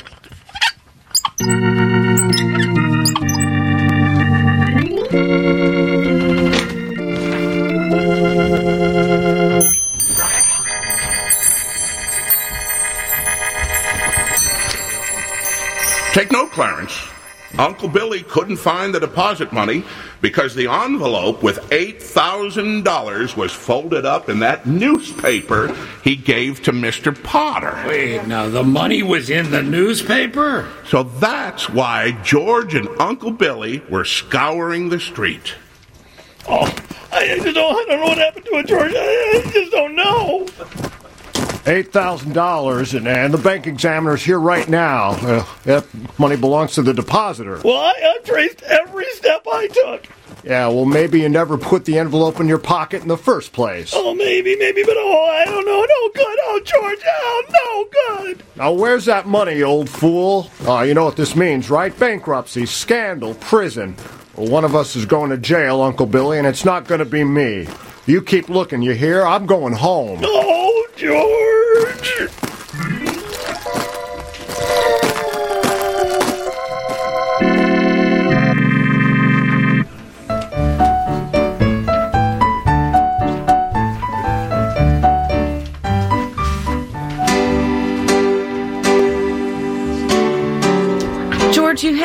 Take note, Clarence. Uncle Billy couldn't find the deposit money because the envelope with eight thousand dollars was folded up in that newspaper he gave to Mister Potter. Wait, now the money was in the newspaper? So that's why George and Uncle Billy were scouring the street. Oh, I just don't, I don't know what happened to it, George. I, I just don't know. eight thousand dollars, and, and the bank examiner's here right now. Uh, that money belongs to the depositor. Well, I, I've traced every step I took. Yeah, well, maybe you never put the envelope in your pocket in the first place. Oh, maybe, maybe, but oh, I don't know. No good. Oh, George, oh, no good. Now, where's that money, old fool? Oh, you know what this means, right? Bankruptcy, scandal, prison. Well, one of us is going to jail, Uncle Billy, and it's not going to be me. You keep looking, you hear? I'm going home. Oh, George.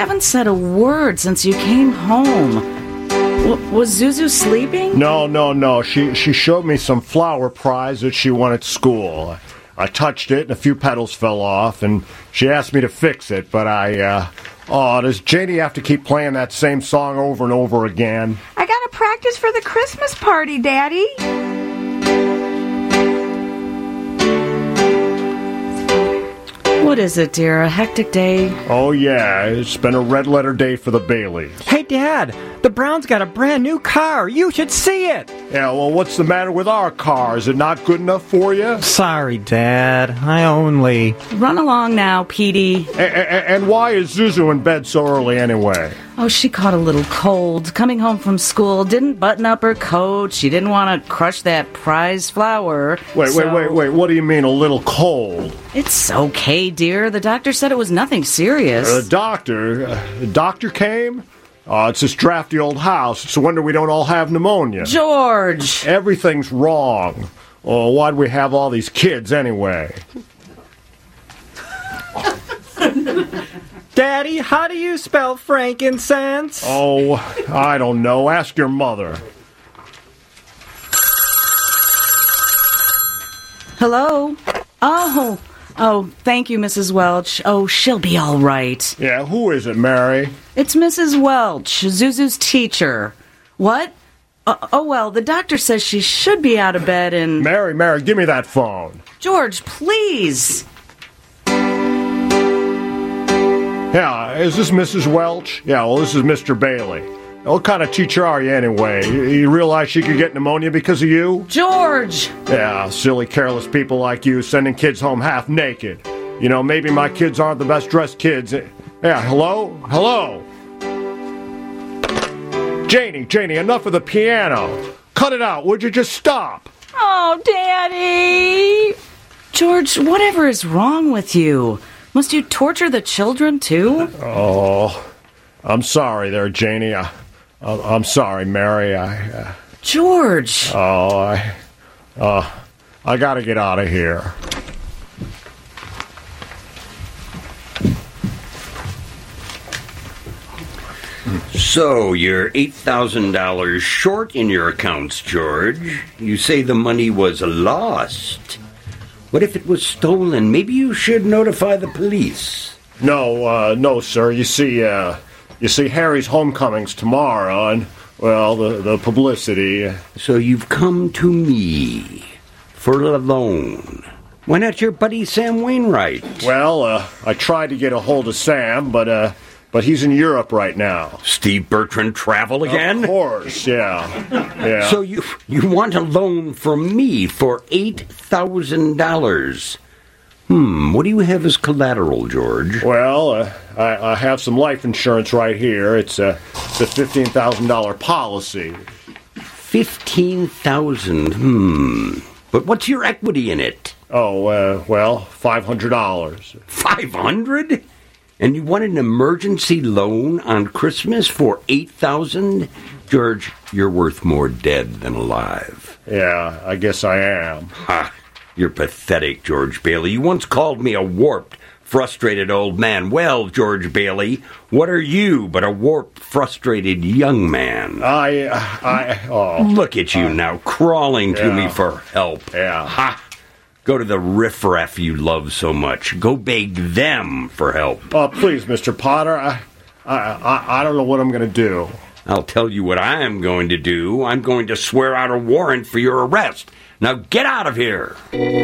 haven't said a word since you came home. W- was Zuzu sleeping? No, no, no. She she showed me some flower prize that she won at school. I touched it, and a few petals fell off, and she asked me to fix it, but I, uh... Oh, does Janie have to keep playing that same song over and over again? I gotta practice for the Christmas party, Daddy. What is it, dear? A hectic day? Oh, yeah. It's been a red-letter day for the Baileys. Hey, Dad, the Browns got a brand new car. You should see it. Yeah, well, what's the matter with our car? Is it not good enough for you? Sorry, Dad. I only... Run along now, Petey. A- a- and why is Zuzu in bed so early anyway? Oh, she caught a little cold. Coming home from school, didn't button up her coat. She didn't want to crush that prize flower. Wait, so... wait, wait, wait. What do you mean, a little cold? It's okay, dear. The doctor said it was nothing serious. Uh, the doctor? Uh, the doctor came? Oh, it's this drafty old house. It's a wonder we don't all have pneumonia. George! Everything's wrong. Oh, why'd we have all these kids anyway? Daddy, how do you spell frankincense? Oh, I don't know. Ask your mother. Hello? Oh, oh, thank you, Missus Welch. Oh, she'll be all right. Yeah, who is it, Mary? It's Missus Welch, Zuzu's teacher. What? Uh, oh, well, the doctor says she should be out of bed and... Mary, Mary, give me that phone. George, please. Yeah, is this Missus Welch? Yeah, well, this is Mister Bailey. What kind of teacher are you anyway? You, you realize she could get pneumonia because of you? George! Yeah, silly, careless people like you sending kids home half naked. You know, maybe my kids aren't the best dressed kids. Yeah, hello? Hello? Janie, Janie, enough of the piano. Cut it out, would you? Just stop. Oh, Daddy! George, whatever is wrong with you? Must you torture the children, too? Oh, I'm sorry there, Janie. I, I, I'm sorry, Mary. I... Uh, George! Oh, I... Uh, I gotta get out of here. So, you're eight thousand dollars short in your accounts, George. You say the money was lost. What if it was stolen? Maybe you should notify the police. No, uh, no, sir. You see, uh, you see, Harry's homecoming's tomorrow, and, well, the, the publicity... So you've come to me for a loan. Why not your buddy Sam Wainwright? Well, uh, I tried to get a hold of Sam, but, uh, but he's in Europe right now. Steve Bertrand travel again? Of course, yeah. yeah. So you you want a loan from me for eight thousand dollars? Hmm, what do you have as collateral, George? Well, uh, I, I have some life insurance right here. It's a, it's a fifteen thousand dollars policy. fifteen thousand dollars? Hmm. But what's your equity in it? Oh, uh, well, five hundred dollars. five hundred dollars? And you want an emergency loan on Christmas for eight thousand dollars? George, you're worth more dead than alive. Yeah, I guess I am. Ha! You're pathetic, George Bailey. You once called me a warped, frustrated old man. Well, George Bailey, what are you but a warped, frustrated young man? I, I, oh. Look at you uh, now, crawling to yeah. me for help. Yeah. Ha! Go to the riffraff you love so much. Go beg them for help. Oh, please, Mister Potter. I, I, I, I don't know what I'm going to do. I'll tell you what I'm going to do. I'm going to swear out a warrant for your arrest. Now get out of here.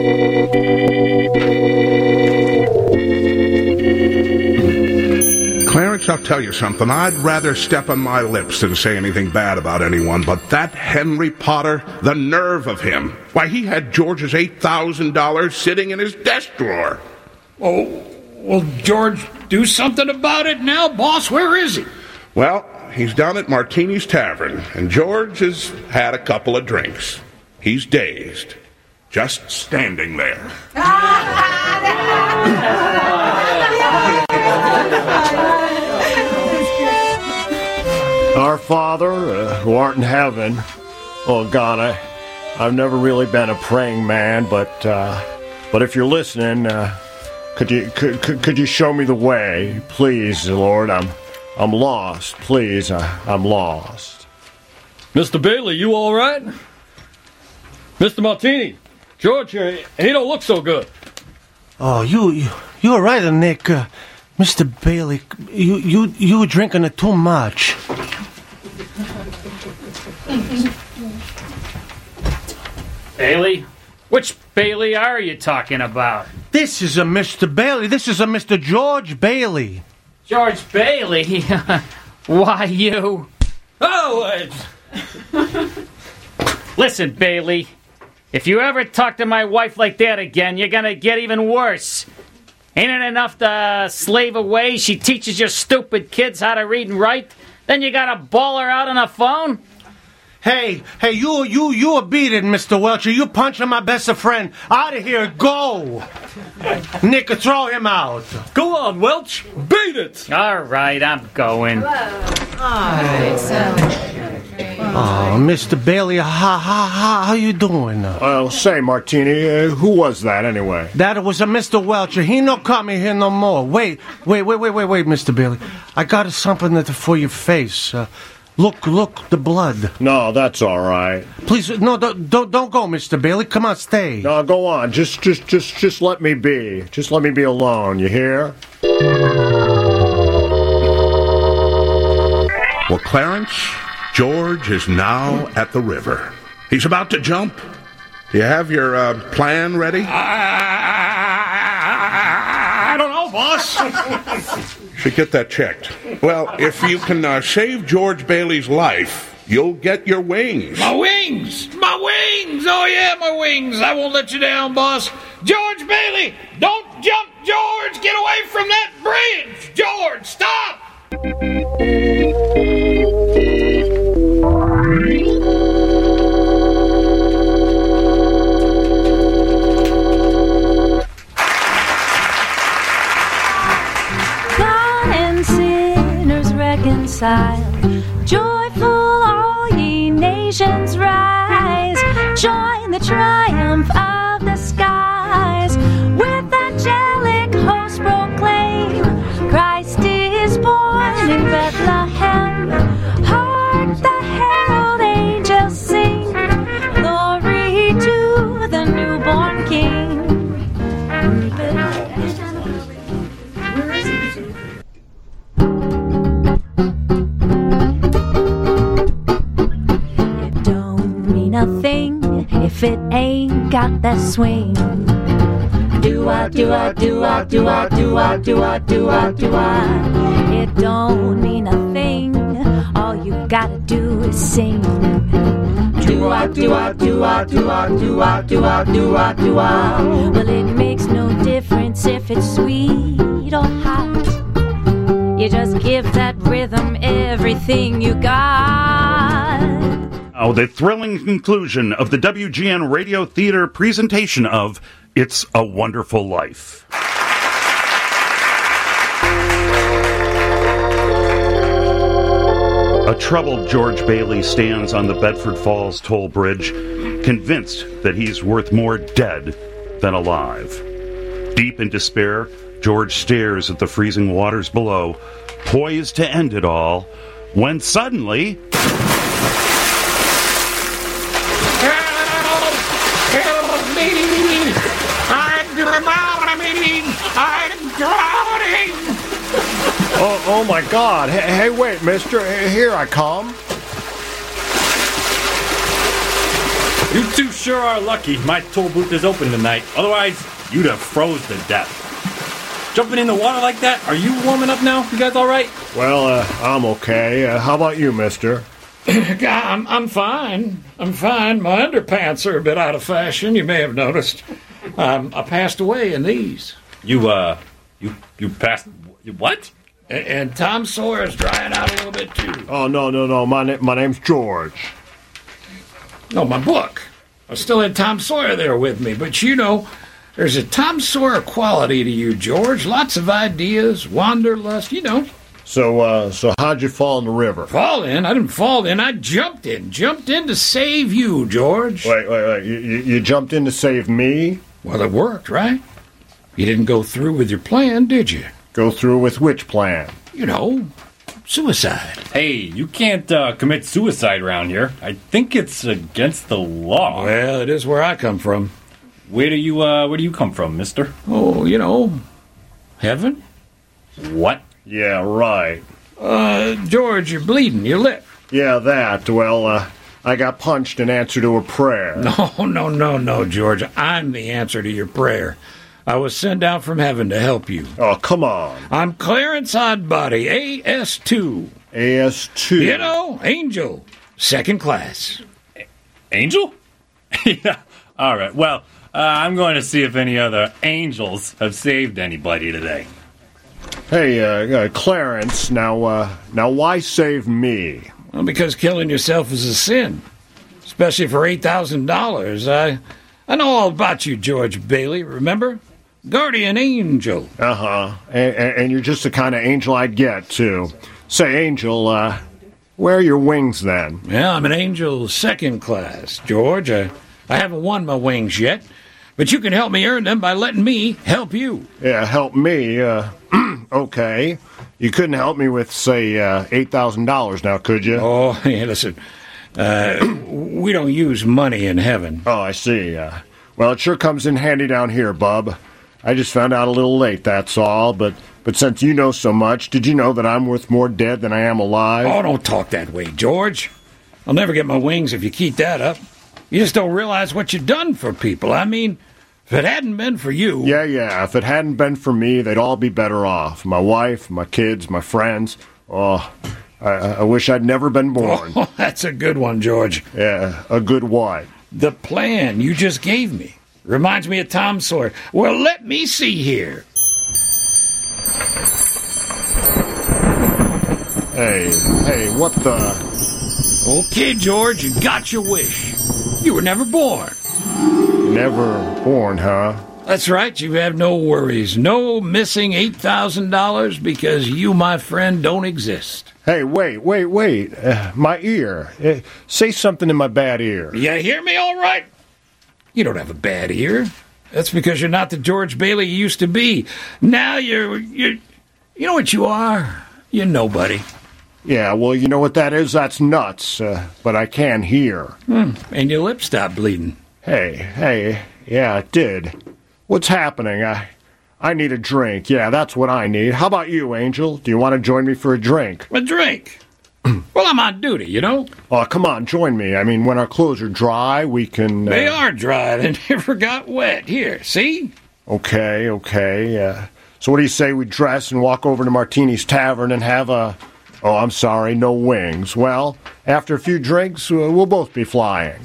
Clarence, I'll tell you something. I'd rather step on my lips than say anything bad about anyone, but that Henry Potter, the nerve of him. Why, he had George's eight thousand dollars sitting in his desk drawer. Oh, well, George, do something about it now, boss. Where is he? Well, he's down at Martini's Tavern, and George has had a couple of drinks. He's dazed, just standing there. Our Father, uh, who art in heaven. Oh, God, I, I've never really been a praying man, but uh, but if you're listening, uh, could you could, could could you show me the way, please, Lord? I'm I'm lost. Please, I, I'm lost. Mister Bailey, you all right? Mister Martini, George here, he don't look so good. Oh, you, you you're right, Nick. Uh, Mister Bailey, you, you, you were drinking it too much. Bailey? Which Bailey are you talking about? This is a Mister Bailey. This is a Mister George Bailey. George Bailey? Why, you... Oh, uh... Listen, Bailey. If you ever talk to my wife like that again, you're gonna get even worse. Ain't it enough to slave away? She teaches your stupid kids how to read and write. Then you gotta bawl her out on the phone? Hey, hey, you, you, you a beat it, Mister Welcher. You punching my best friend. Out of here, go! Nick, throw him out. Go on, Welch. Beat it! All right, I'm going. Oh, Mister Bailey, how, how, how, how you doing? Well, say, Martini, uh, who was that anyway? That was a Mister Welcher. He no come here no more. Wait, wait, wait, wait, wait, wait, Mister Bailey. I got something that for your face. Uh, Look, look, the blood. No, that's all right. Please, no, don't, don't, don't go, Mister Bailey. Come on, stay. No, go on. Just, just, just, just let me be. Just let me be alone. You hear? Well, Clarence, George is now at the river. He's about to jump. Do you have your uh, plan ready? I don't know, boss. Should get that checked. Well, if you can uh, save George Bailey's life, you'll get your wings. My wings! My wings! Oh, yeah, my wings. I won't let you down, boss. George Bailey, don't jump, George! Get away from that bridge! George, stop! Joyful, all ye nations rise. Join the triumph of the skies. With angelic hosts proclaim, Christ is born in Bethlehem. Hark the herald angels sing, glory to the newborn King. Nothing if it ain't got that swing. Do I, do I, do I, do I, do I, do I, do I, do I. It don't mean a thing. All you gotta do is sing. Do I, do I, do I, do I, do I, do I, do I, do I. Well, it makes no difference if it's sweet or hot. You just give that rhythm everything you got. Now, the thrilling conclusion of the W G N Radio Theater presentation of It's a Wonderful Life. A troubled George Bailey stands on the Bedford Falls toll bridge, convinced that he's worth more dead than alive. Deep in despair, George stares at the freezing waters below, poised to end it all, when suddenly... Oh, oh my God! Hey, hey, wait, Mister. Here I come. You two sure are lucky my toll booth is open tonight. Otherwise, you'd have froze to death. Jumping in the water like that? Are you warming up now? You guys all right? Well, uh, I'm okay. Uh, how about you, Mister? I'm, I'm fine. I'm fine. My underpants are a bit out of fashion. You may have noticed. Um, I passed away in these. You, uh, you, you passed. What? And, and Tom Sawyer's drying out a little bit too. Oh no, no, no. My na- my name's George. No, my book. I still had Tom Sawyer there with me, but you know, there's a Tom Sawyer quality to you, George. Lots of ideas, wanderlust, you know. So, uh, so how'd you fall in the river? Fall in? I didn't fall in. I jumped in. Jumped in to save you, George. Wait, wait, wait. You, you, you jumped in to save me? Well, it worked, right? You didn't go through with your plan, did you? Go through with which plan? You know, suicide. Hey, you can't uh, commit suicide around here. I think it's against the law. Well, it is where I come from. Where do you uh, where do you come from, mister? Oh, you know, heaven. What? Yeah, right. Uh, George, you're bleeding your lip. Yeah, that. Well, uh, I got punched in answer to a prayer. No, no, no, no, George. I'm the answer to your prayer. I was sent down from heaven to help you. Oh, come on. I'm Clarence Oddbody, A S two. A S two? You know, Angel, second class. A- Angel? Yeah. All right. Well, uh, I'm going to see if any other angels have saved anybody today. Hey, uh, uh, Clarence, now, uh, now why save me? Well, because killing yourself is a sin, especially for eight thousand dollars. I, I know all about you, George Bailey, remember? Guardian angel. Uh-huh. And, and you're just the kind of angel I'd get, too. Say, Angel, uh, where are your wings, then? Yeah, I'm an angel second class, George. I, I haven't won my wings yet, but you can help me earn them by letting me help you. Yeah, help me, uh, okay. You couldn't help me with, say, uh, eight thousand dollars now, could you? Oh, yeah, listen, uh, we don't use money in heaven. Oh, I see. Uh, well, it sure comes in handy down here, bub. I just found out a little late, that's all, but but since you know so much, did you know that I'm worth more dead than I am alive? Oh, don't talk that way, George. I'll never get my wings if you keep that up. You just don't realize what you've done for people. I mean, if it hadn't been for you... Yeah, yeah, if it hadn't been for me, they'd all be better off. My wife, my kids, my friends. Oh, I, I wish I'd never been born. Oh, that's a good one, George. Yeah, a good what? The plan you just gave me reminds me of Tom Sawyer. Well, let me see here. Hey, hey, what the... Okay, George, you got your wish. You were never born. Never born, huh? That's right, you have no worries. No missing eight thousand dollars because you, my friend, don't exist. Hey, wait, wait, wait. Uh, my ear. Uh, say something in my bad ear. You hear me all right? You don't have a bad ear. That's because you're not the George Bailey you used to be. Now you're... you're you know what you are? You're nobody. Yeah, well, you know what that is? That's nuts. Uh, but I can hear. Hmm. And your lip stopped bleeding. Hey, hey, yeah, it did. What's happening? I I need a drink. Yeah, that's what I need. How about you, Angel? Do you want to join me for a drink? A drink? Well, I'm on duty, you know? Oh, come on, join me. I mean, when our clothes are dry, we can... Uh... They are dry. They never got wet. Here, see? Okay, okay. Uh, so what do you say we dress and walk over to Martini's Tavern and have a... Oh, I'm sorry, no wings. Well, after a few drinks, uh, we'll both be flying.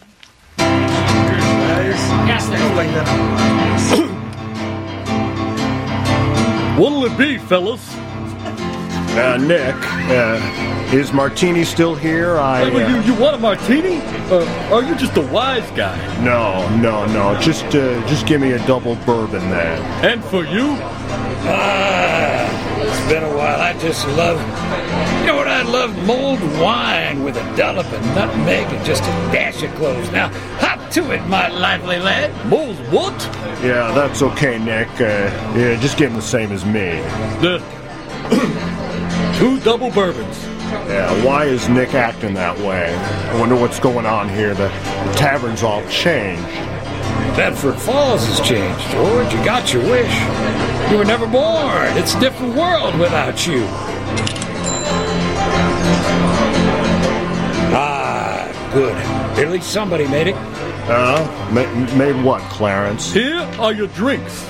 What'll it be, fellas? Uh, Nick, uh, is Martini still here? I. Hey, Uh... you, you want a martini? Uh, are you just a wise guy? No, no, no. Just, uh, just give me a double bourbon then. And for you? Ah, it's been a while. I just love. You know what I love? Mulled wine with a dollop of nutmeg and just a dash of cloves. Now, hop to it, my lively lad. Mulled what? Yeah, that's okay, Nick. Uh, yeah, just give him the same as me. The two double bourbons. Yeah, why is Nick acting that way? I wonder what's going on here. The tavern's all changed. Bedford Falls has changed, George. You got your wish. You were never born. It's a different world without you. Ah, good. At least somebody made it. Uh, ma- made what, Clarence? Here are your drinks.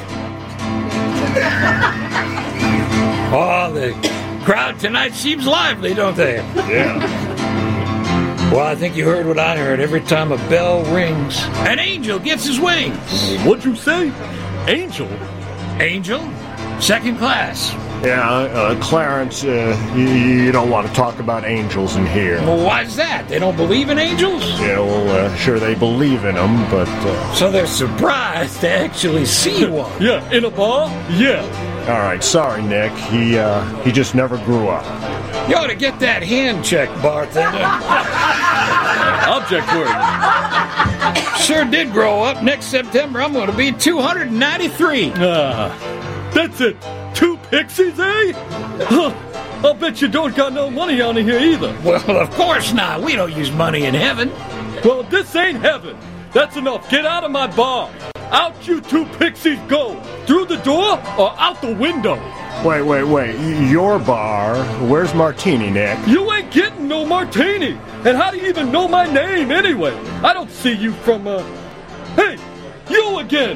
Oh, the crowd tonight seems lively, don't they? Yeah. Well, I think you heard what I heard. Every time a bell rings, an angel gets his wings. What'd you say? Angel? Angel? Second class. Yeah, uh, Clarence, uh, you, you don't want to talk about angels in here. Well, why's that? They don't believe in angels? Yeah, well, uh, sure they believe in them, but... Uh... So they're surprised to actually see one. Yeah, in a bar? Yeah. All right, sorry, Nick. He, uh, he just never grew up. You ought to get that hand checked, bartender. Object word. Sure did grow up. Next September, I'm going to be two hundred ninety-three. Ah, that's it. Two pixies, eh? I'll bet you don't got no money on here either. Well, of course not. We don't use money in heaven. Well, this ain't heaven. That's enough. Get out of my bar. Out you two pixies go. Through the door or out the window. Wait, wait, wait. Your bar? Where's Martini, Nick? You ain't getting no martini. And how do you even know my name anyway? I don't see you from, uh... Hey, you again.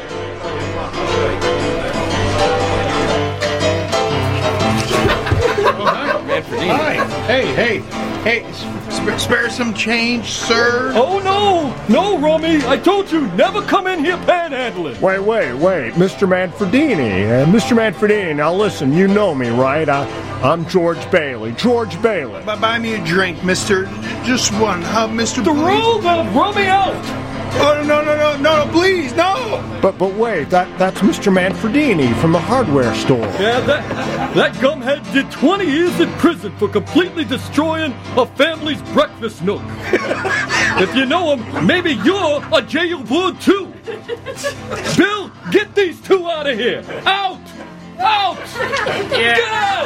Hi. Hey, hey, hey, sp- spare some change, sir? Oh, no. No, Rummy. I told you, never come in here panhandling. Wait, wait, wait. Mister Manfredini. Uh, Mister Manfredini, now listen, you know me, right? I, I'm George Bailey. George Bailey. B- buy me a drink, mister. Just one, huh, Mister The Please? rules have Rummy out. Oh, no, no, no, no, no, please, no! But but wait, that that's Mister Manfredini from the hardware store. Yeah, that, that gumhead did twenty years in prison for completely destroying a family's breakfast nook. If you know him, maybe you're a jailbird too. Bill, get these two out of here. Out! Out! Yeah.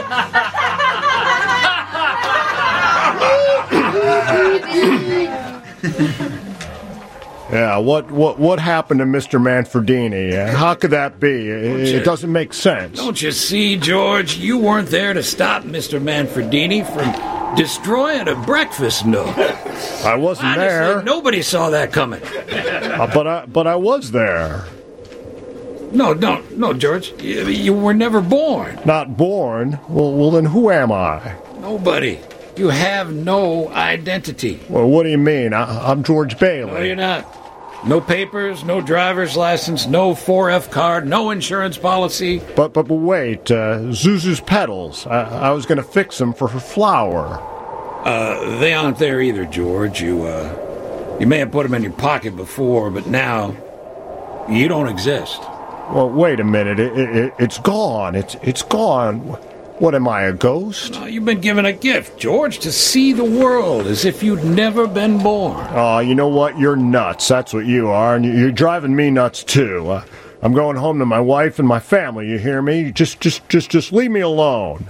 Get out! Yeah, what what what happened to Mister Manfredini? Uh, How could that be? It, it doesn't make sense. Don't you see, George? You weren't there to stop Mister Manfredini from destroying a breakfast nook. I wasn't Honestly, there. Nobody saw that coming. Uh, but I but I was there. No, no, no, George. You, you were never born. Not born. Well, well, then who am I? Nobody. You have no identity. Well, what do you mean? I, I'm George Bailey. No, you're not. No papers, no driver's license, no four F card, no insurance policy. But but, but wait, uh, Zuzu's pedals. I, I was going to fix them for her flower. Uh, they aren't there either, George. You uh, you may have put them in your pocket before, but now you don't exist. Well, wait a minute. It, it, it's gone. It's it's gone. What am I, a ghost? No, you've been given a gift, George, to see the world as if you'd never been born. Oh, you know what? You're nuts. That's what you are, and you're driving me nuts too. Uh, I'm going home to my wife and my family. You hear me? Just, just, just, just leave me alone.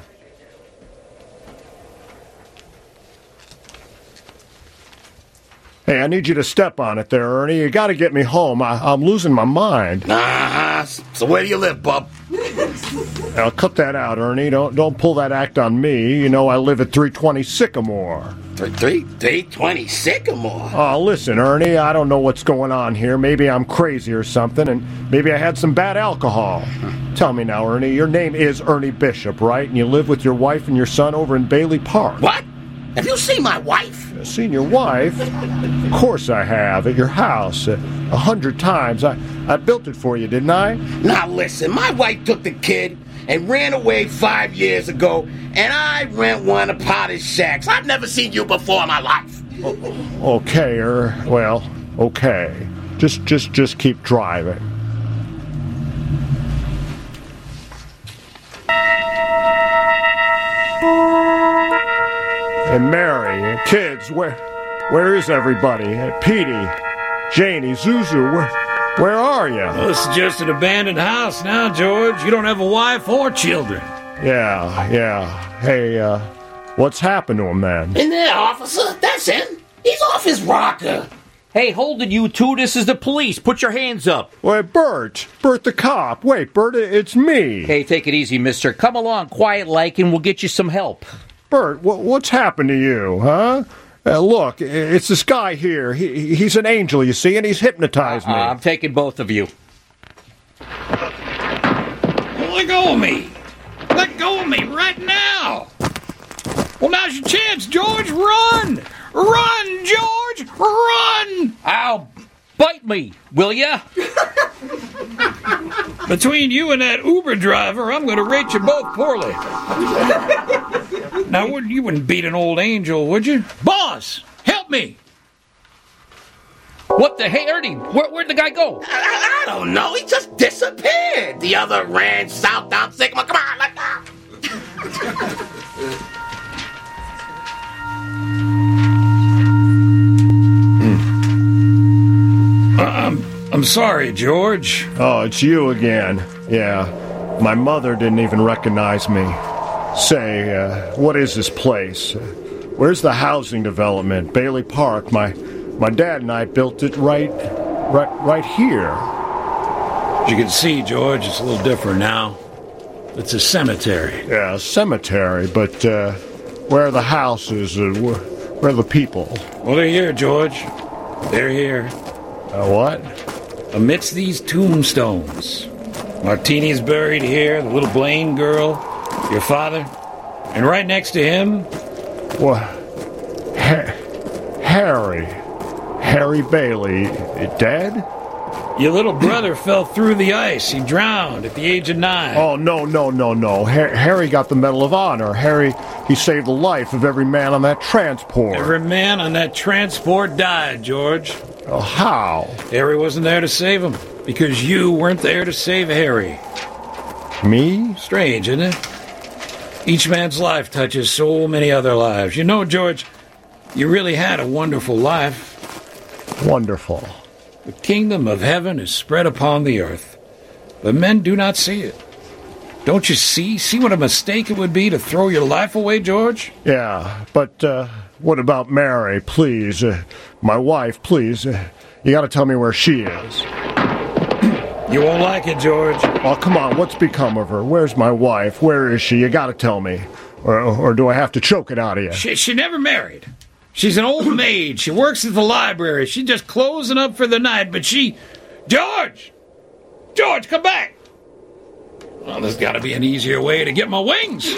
Hey, I need you to step on it there, Ernie. You got to get me home. I, I'm losing my mind. Uh-huh. So where do you live, bub? Now, cut that out, Ernie. Don't don't pull that act on me. You know I live at three twenty Sycamore. Three, three, three twenty Sycamore? Oh, listen, Ernie, I don't know what's going on here. Maybe I'm crazy or something, and maybe I had some bad alcohol. Tell me now, Ernie, your name is Ernie Bishop, right? And you live with your wife and your son over in Bailey Park. What? Have you seen my wife? Seen your wife? Of course I have, at your house. A uh, hundred times. I, I built it for you, didn't I? Now listen, my wife took the kid and ran away five years ago, and I rent one of Potter's shacks. I've never seen you before in my life. Okay, er, well, okay. Just, just, just keep driving. And Mary, kids, where, where is everybody? Uh, Petey, Janie, Zuzu, where, where are you? Well, this is just an abandoned house now, George. You don't have a wife or children. Yeah, yeah. Hey, uh, what's happened to him then? In there, officer. That's him. He's off his rocker. Hey, hold it, you two. This is the police. Put your hands up. Wait, Bert. Bert the cop. Wait, Bert, it's me. Hey, take it easy, mister. Come along, quiet like, and we'll get you some help. Bert, wh- what's happened to you, huh? Uh, look, it's this guy here. He, he's an angel, you see, and he's hypnotized uh, me. I'm taking both of you. Let go of me. Let go of me right now. Well, now's your chance, George. Run! Run, George! Run! Ow! Bite me, will ya? Between you and that Uber driver, I'm going to rate you both poorly. Now, you wouldn't beat an old angel, would you? Boss, help me! What the? Hey, Ernie, where, where'd the guy go? I, I don't know. He just disappeared. The other ran south down Sycamore. Come on, let's go. I'm, I'm sorry, George. Oh, it's you again. Yeah. My mother didn't even recognize me. Say, uh, what is this place? Uh, where's the housing development? Bailey Park. My my dad and I built it right, right, right here. As you can see, George, it's a little different now. It's a cemetery. Yeah, a cemetery, but uh, where are the houses? Uh, where, where are the people? Well, they're here, George. They're here. Uh, what? Amidst these tombstones. Martini's buried here, the little Blaine girl, your father. And right next to him... What? Ha- Harry. Harry Bailey. Dead? Your little brother fell through the ice. He drowned at the age of nine. Oh, no, no, no, no. Ha- Harry got the Medal of Honor. Harry, he saved the life of every man on that transport. Every man on that transport died, George. Oh, how? Harry wasn't there to save him, because you weren't there to save Harry. Me? Strange, isn't it? Each man's life touches so many other lives. You know, George, you really had a wonderful life. Wonderful. The kingdom of heaven is spread upon the earth, but men do not see it. Don't you see? See what a mistake it would be to throw your life away, George? Yeah, but uh, what about Mary, please? Uh, my wife, please. Uh, you gotta tell me where she is. You won't like it, George. Oh, come on, what's become of her? Where's my wife? Where is she? You gotta tell me. Or, or do I have to choke it out of you? She, she never married. She's an old maid. She works at the library. She's just closing up for the night, but she... George! George, come back! Well, there's got to be an easier way to get my wings.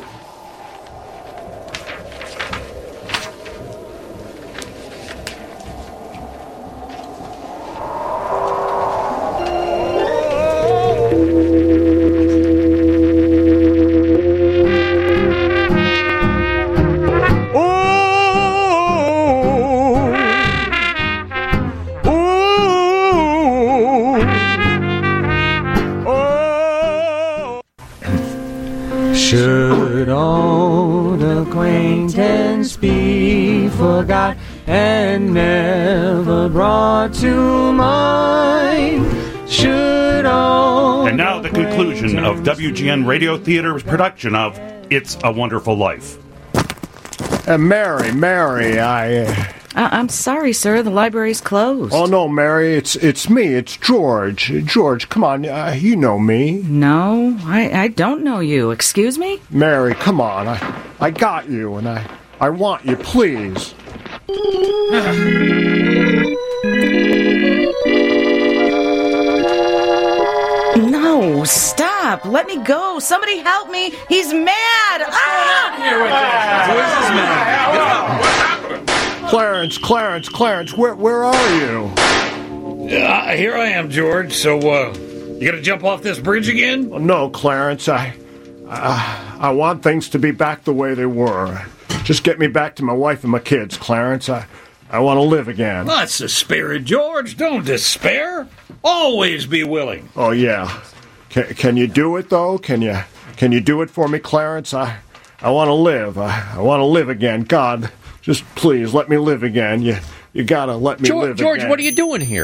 Should old acquaintance be forgot and never brought to mind? Should old And now the conclusion of W G N Radio Theater's production of It's a Wonderful Life. Uh, Mary, Mary, I... Uh... Uh, I'm sorry, sir. The library's closed. Oh, no, Mary, it's it's me. It's George. George, come on. Uh, you know me. No, I, I don't know you. Excuse me? Mary, come on. I, I got you, and I, I want you, please. No, stop. Let me go. Somebody help me. He's mad. Ah! Clarence, Clarence, Clarence, where where are you? Uh, here I am, George. So, uh, you gonna jump off this bridge again? Oh, no, Clarence. I, I, I want things to be back the way they were. Just get me back to my wife and my kids, Clarence. I, I want to live again. That's the spirit, George. Don't despair. Always be willing. Oh, yeah. Can, can you do it, though? Can you Can you do it for me, Clarence? I, I want to live. I, I want to live again. God, just please let me live again. You you gotta let me George, live George, again. what are you doing here?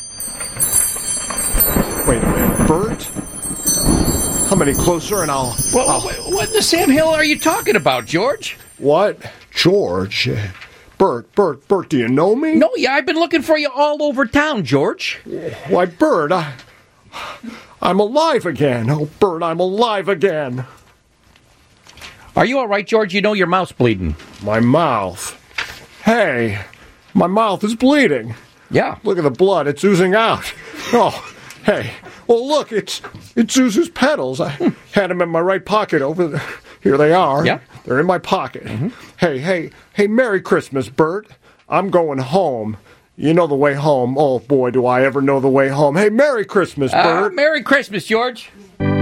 Wait a minute, Bert? Come any closer and I'll... Well, I'll... what in the Sam Hill are you talking about, George? What? George? Bert, Bert, Bert, do you know me? No, yeah, I've been looking for you all over town, George. Why, Bert, I... I'm alive again. Oh, Bert, I'm alive again. Are you all right, George? You know your mouth's bleeding. My mouth? Hey, my mouth is bleeding. Yeah. Look at the blood. It's oozing out. Oh, hey. Well, look, it's it's Zuzu's pedals. I had them in my right pocket over there. Here they are. Yeah. They're in my pocket. Mm-hmm. Hey, hey, hey, Merry Christmas, Bert. I'm going home. You know the way home. Oh, boy, do I ever know the way home. Hey, Merry Christmas, Bert. Uh, Merry Christmas, George.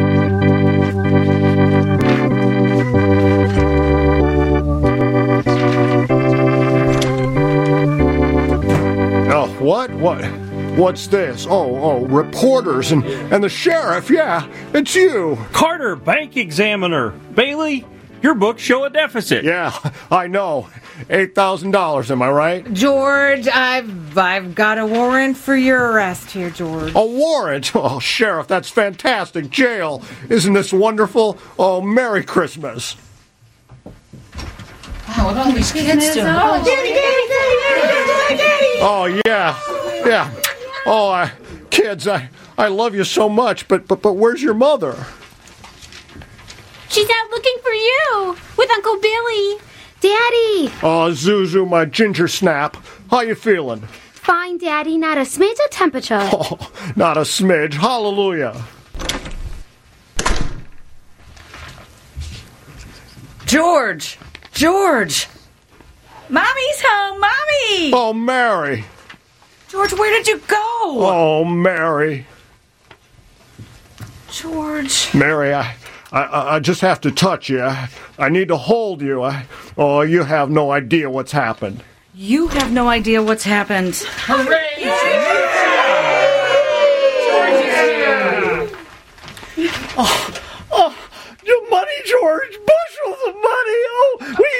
Oh, what? What? What's this? Oh, oh, reporters and, and the sheriff. Yeah, it's you. Carter, bank examiner. Bailey, Your books show a deficit. Yeah, I know. eight thousand dollars, am I right? George, I've I've got a warrant for your arrest here, George. A warrant? Oh, Sheriff, that's fantastic. Jail. Isn't this wonderful? Oh, Merry Christmas. Wow, what are all these kids doing? Oh, Daddy, Daddy, Daddy, Daddy, Daddy. Oh, yeah. Yeah. Oh, I, kids, I, I love you so much, but, but, but where's your mother? She's out looking for you with Uncle Billy. Daddy. Oh, Zuzu, my ginger snap. How you feeling? Fine, Daddy. Not a smidge of temperature. Oh, not a smidge. Hallelujah. George! George! Mommy's home, Mommy! Oh, Mary. George, where did you go? Oh, Mary. George. Mary, I, I, I just have to touch you. I, I need to hold you. I, oh, you have no idea what's happened. You have no idea what's happened. Hooray! Oh, oh, your money, George. Bushels of money. Oh,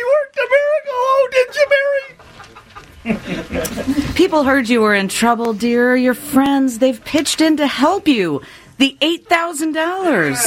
we worked a miracle. Oh, didn't you, Mary? People heard you were in trouble, dear. Your friends, they've pitched in to help you. The eight thousand dollars.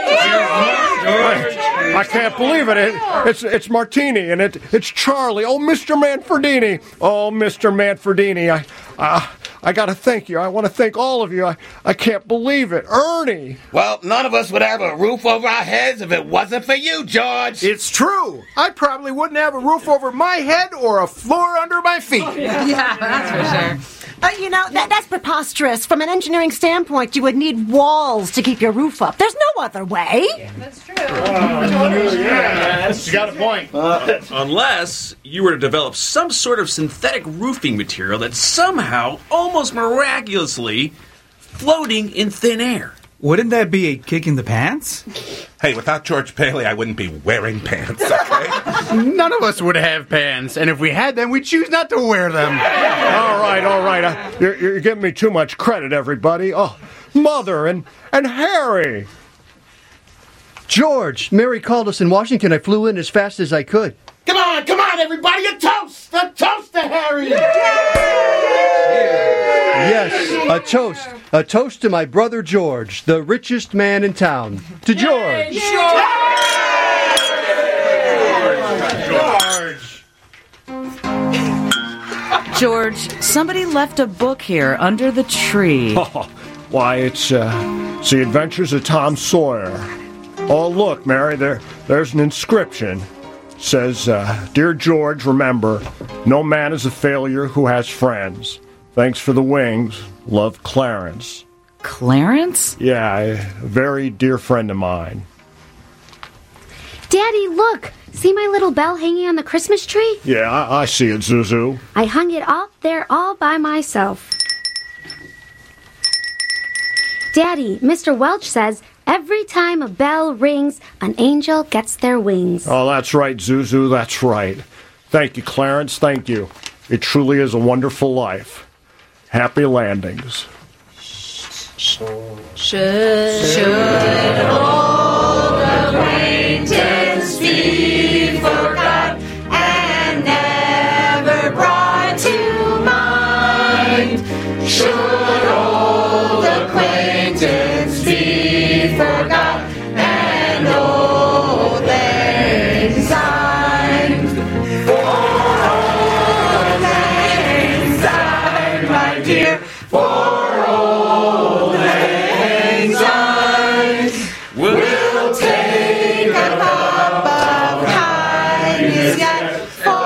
I can't believe it. it it's it's Martini and it it's Charlie. Oh, Mister Manfredini. Oh, Mister Manfredini. I uh, I got to thank you. I want to thank all of you. I, I can't believe it. Ernie. Well, none of us would have a roof over our heads if it wasn't for you, George. It's true. I probably wouldn't have a roof over my head or a floor under my feet. Oh, yeah. yeah, that's for sure. Uh, you know, that, that's preposterous. From an engineering standpoint, you would need walls to keep your roof up. There's no other way. Yeah, that's true. Yeah, you got a point. Uh, unless you were to develop some sort of synthetic roofing material that's somehow, almost miraculously, floating in thin air. Wouldn't that be a kick in the pants? Hey, without George Bailey, I wouldn't be wearing pants, okay? None of us would have pants, and if we had them, we'd choose not to wear them. All right, all right. Uh, you're, you're giving me too much credit, everybody. Oh, Mother and, and Harry. George, Mary called us in Washington. I flew in as fast as I could. Come on, come on, everybody. A toast. A toast to Harry. Yes, a toast. A toast to my brother George, the richest man in town. To George. George! George, somebody left a book here under the tree. Oh, why, it's, uh, it's The Adventures of Tom Sawyer. Oh, look, Mary, there, there's an inscription. It says, uh, Dear George, remember, no man is a failure who has friends. Thanks for the wings. Love, Clarence. Clarence? Yeah, a very dear friend of mine. Daddy, look. See my little bell hanging on the Christmas tree? Yeah, I, I see it, Zuzu. I hung it up there all by myself. Daddy, Mister Welch says every time a bell rings, an angel gets their wings. Oh, that's right, Zuzu, that's right. Thank you, Clarence, thank you. It truly is a wonderful life. Happy landings. Should, should old acquaintance be forgot and never brought to mind? Should old acquaintance be forgot and old lang syne? Old lang syne, my dear, for old lang syne. We'll take a cup of kindness yet for